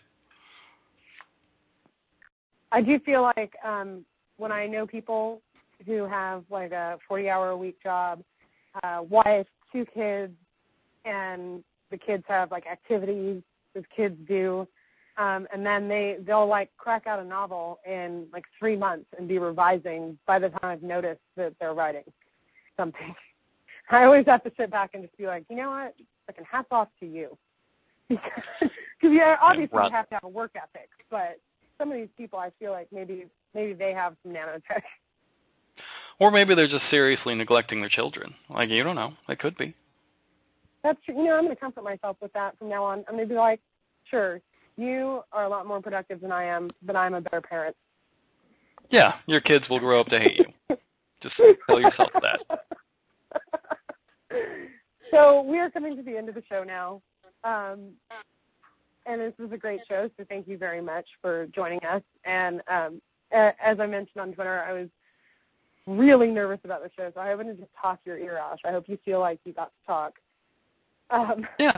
[SPEAKER 1] I do feel like when I know people who have like a 40-hour-a-week job, wife, 2 kids, and the kids have like activities as kids do, and then they'll like crack out a novel in like 3 months and be revising by the time I've noticed that they're writing something. I always have to sit back and just be like, you know what? Fucking hats off to you. Because yeah, obviously you have to have a work ethic, but some of these people, I feel like maybe they have some nanotech.
[SPEAKER 2] Or maybe they're just seriously neglecting their children. Like, you don't know. They could be.
[SPEAKER 1] That's true. You know, I'm going to comfort myself with that from now on. I'm going to be like, sure, you are a lot more productive than I am, but I'm a better parent.
[SPEAKER 2] Yeah, your kids will grow up to hate you. Just tell yourself that.
[SPEAKER 1] So we are coming to the end of the show now. And this was a great show, so thank you very much for joining us. And as I mentioned on Twitter, I was really nervous about the show, so I wouldn't just talk your ear off. I hope you feel like you got to talk.
[SPEAKER 2] Yeah.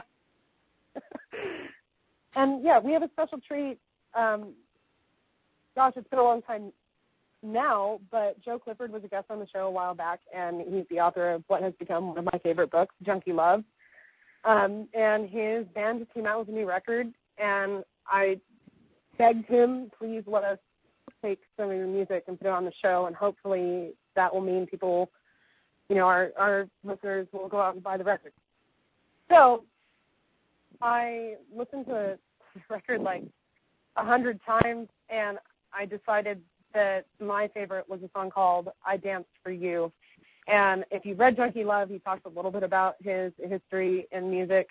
[SPEAKER 1] And, yeah, we have a special treat. Gosh, it's been a long time now, but Joe Clifford was a guest on the show a while back, and he's the author of what has become one of my favorite books, Junkie Love. And his band just came out with a new record, and I begged him, please let us take some of your music and put it on the show, and hopefully that will mean people, you know, our listeners will go out and buy the record. So I listened to the record like 100 times, and I decided that my favorite was a song called I Danced for You. And if you've read Junkie Love, he talks a little bit about his history in music.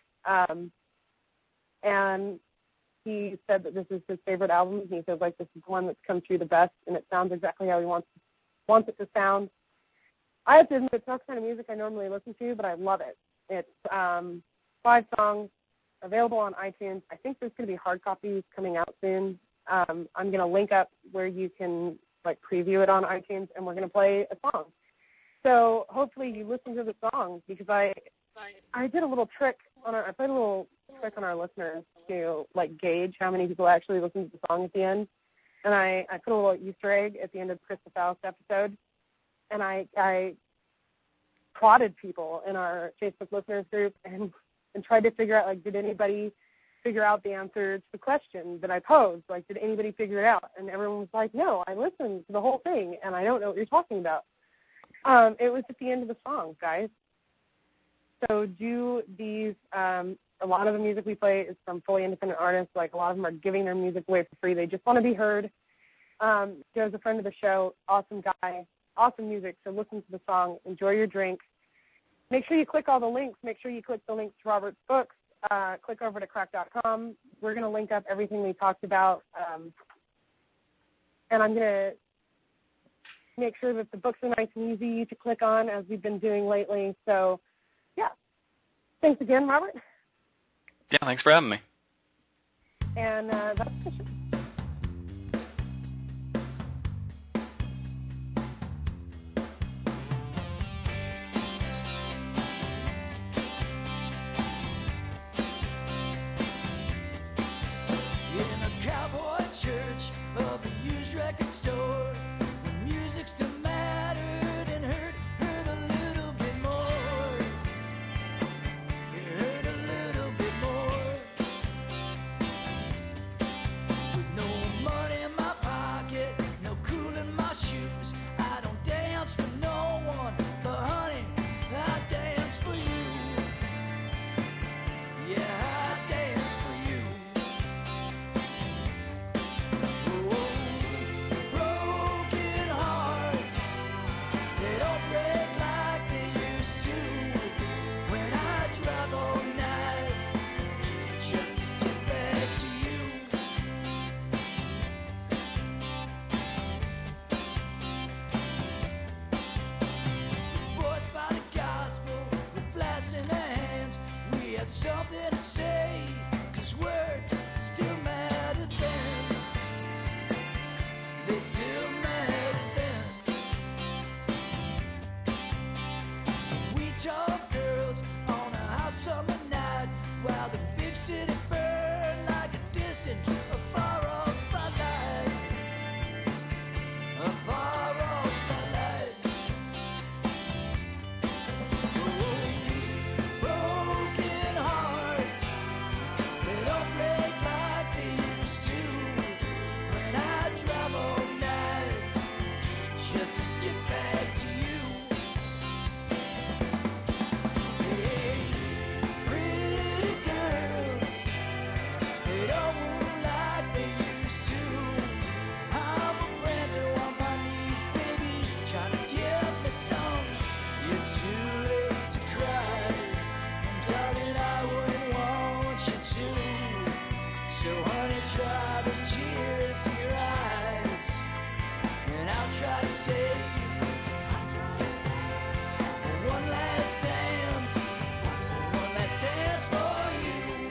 [SPEAKER 1] And he said that this is his favorite album. He feels like this is the one that's come through the best, and it sounds exactly how he wants it to sound. I have to admit, it's not the kind of music I normally listen to, but I love it. It's 5 songs available on iTunes. I think there's going to be hard copies coming out soon. I'm going to link up where you can like preview it on iTunes, and we're going to play a song. So hopefully you listen to the song, because I did a little trick I played a little trick on our listeners to like gauge how many people actually listen to the song at the end. And I put a little Easter egg at the end of the Krista Faust episode, and I prodded people in our Facebook listeners group and tried to figure out, like, did anybody figure out the answer to the question that I posed? Like, did anybody figure it out? And everyone was like, no, I listened to the whole thing, and I don't know what you're talking about. It was at the end of the song, guys. So do these, a lot of the music we play is from fully independent artists. Like, a lot of them are giving their music away for free. They just want to be heard. Joe's a friend of the show, awesome guy, awesome music. So listen to the song, enjoy your drink. Make sure you click all the links. Make sure you click the links to Robert's books. Click over to crack.com. We're going to link up everything we talked about. And I'm going to make sure that the books are nice and easy to click on, as we've been doing lately. So, yeah. Thanks again, Robert.
[SPEAKER 2] Yeah, thanks for having me.
[SPEAKER 1] And that's the show.
[SPEAKER 5] No So honey, try those tears in your eyes, and I'll try to save one last dance, one last dance for you.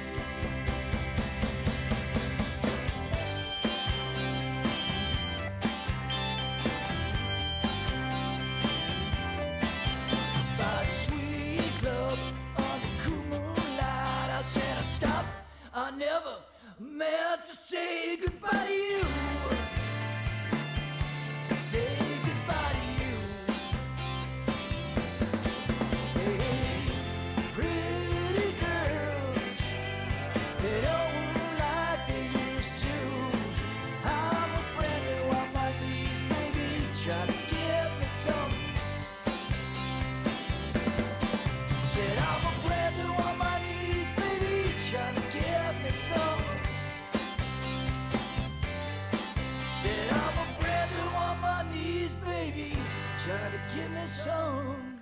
[SPEAKER 5] By the sweet club on the cool moonlight, I said I stop. I never meant to say goodbye to you. To say goodbye to you. Hey, pretty girls, they don't like they used to. I'm a brand new on my knees, baby, try to give me some. Said I'm a brand new on my knees, baby, try to give me some. Said I'm a brand new on my knees, baby, try to give me some.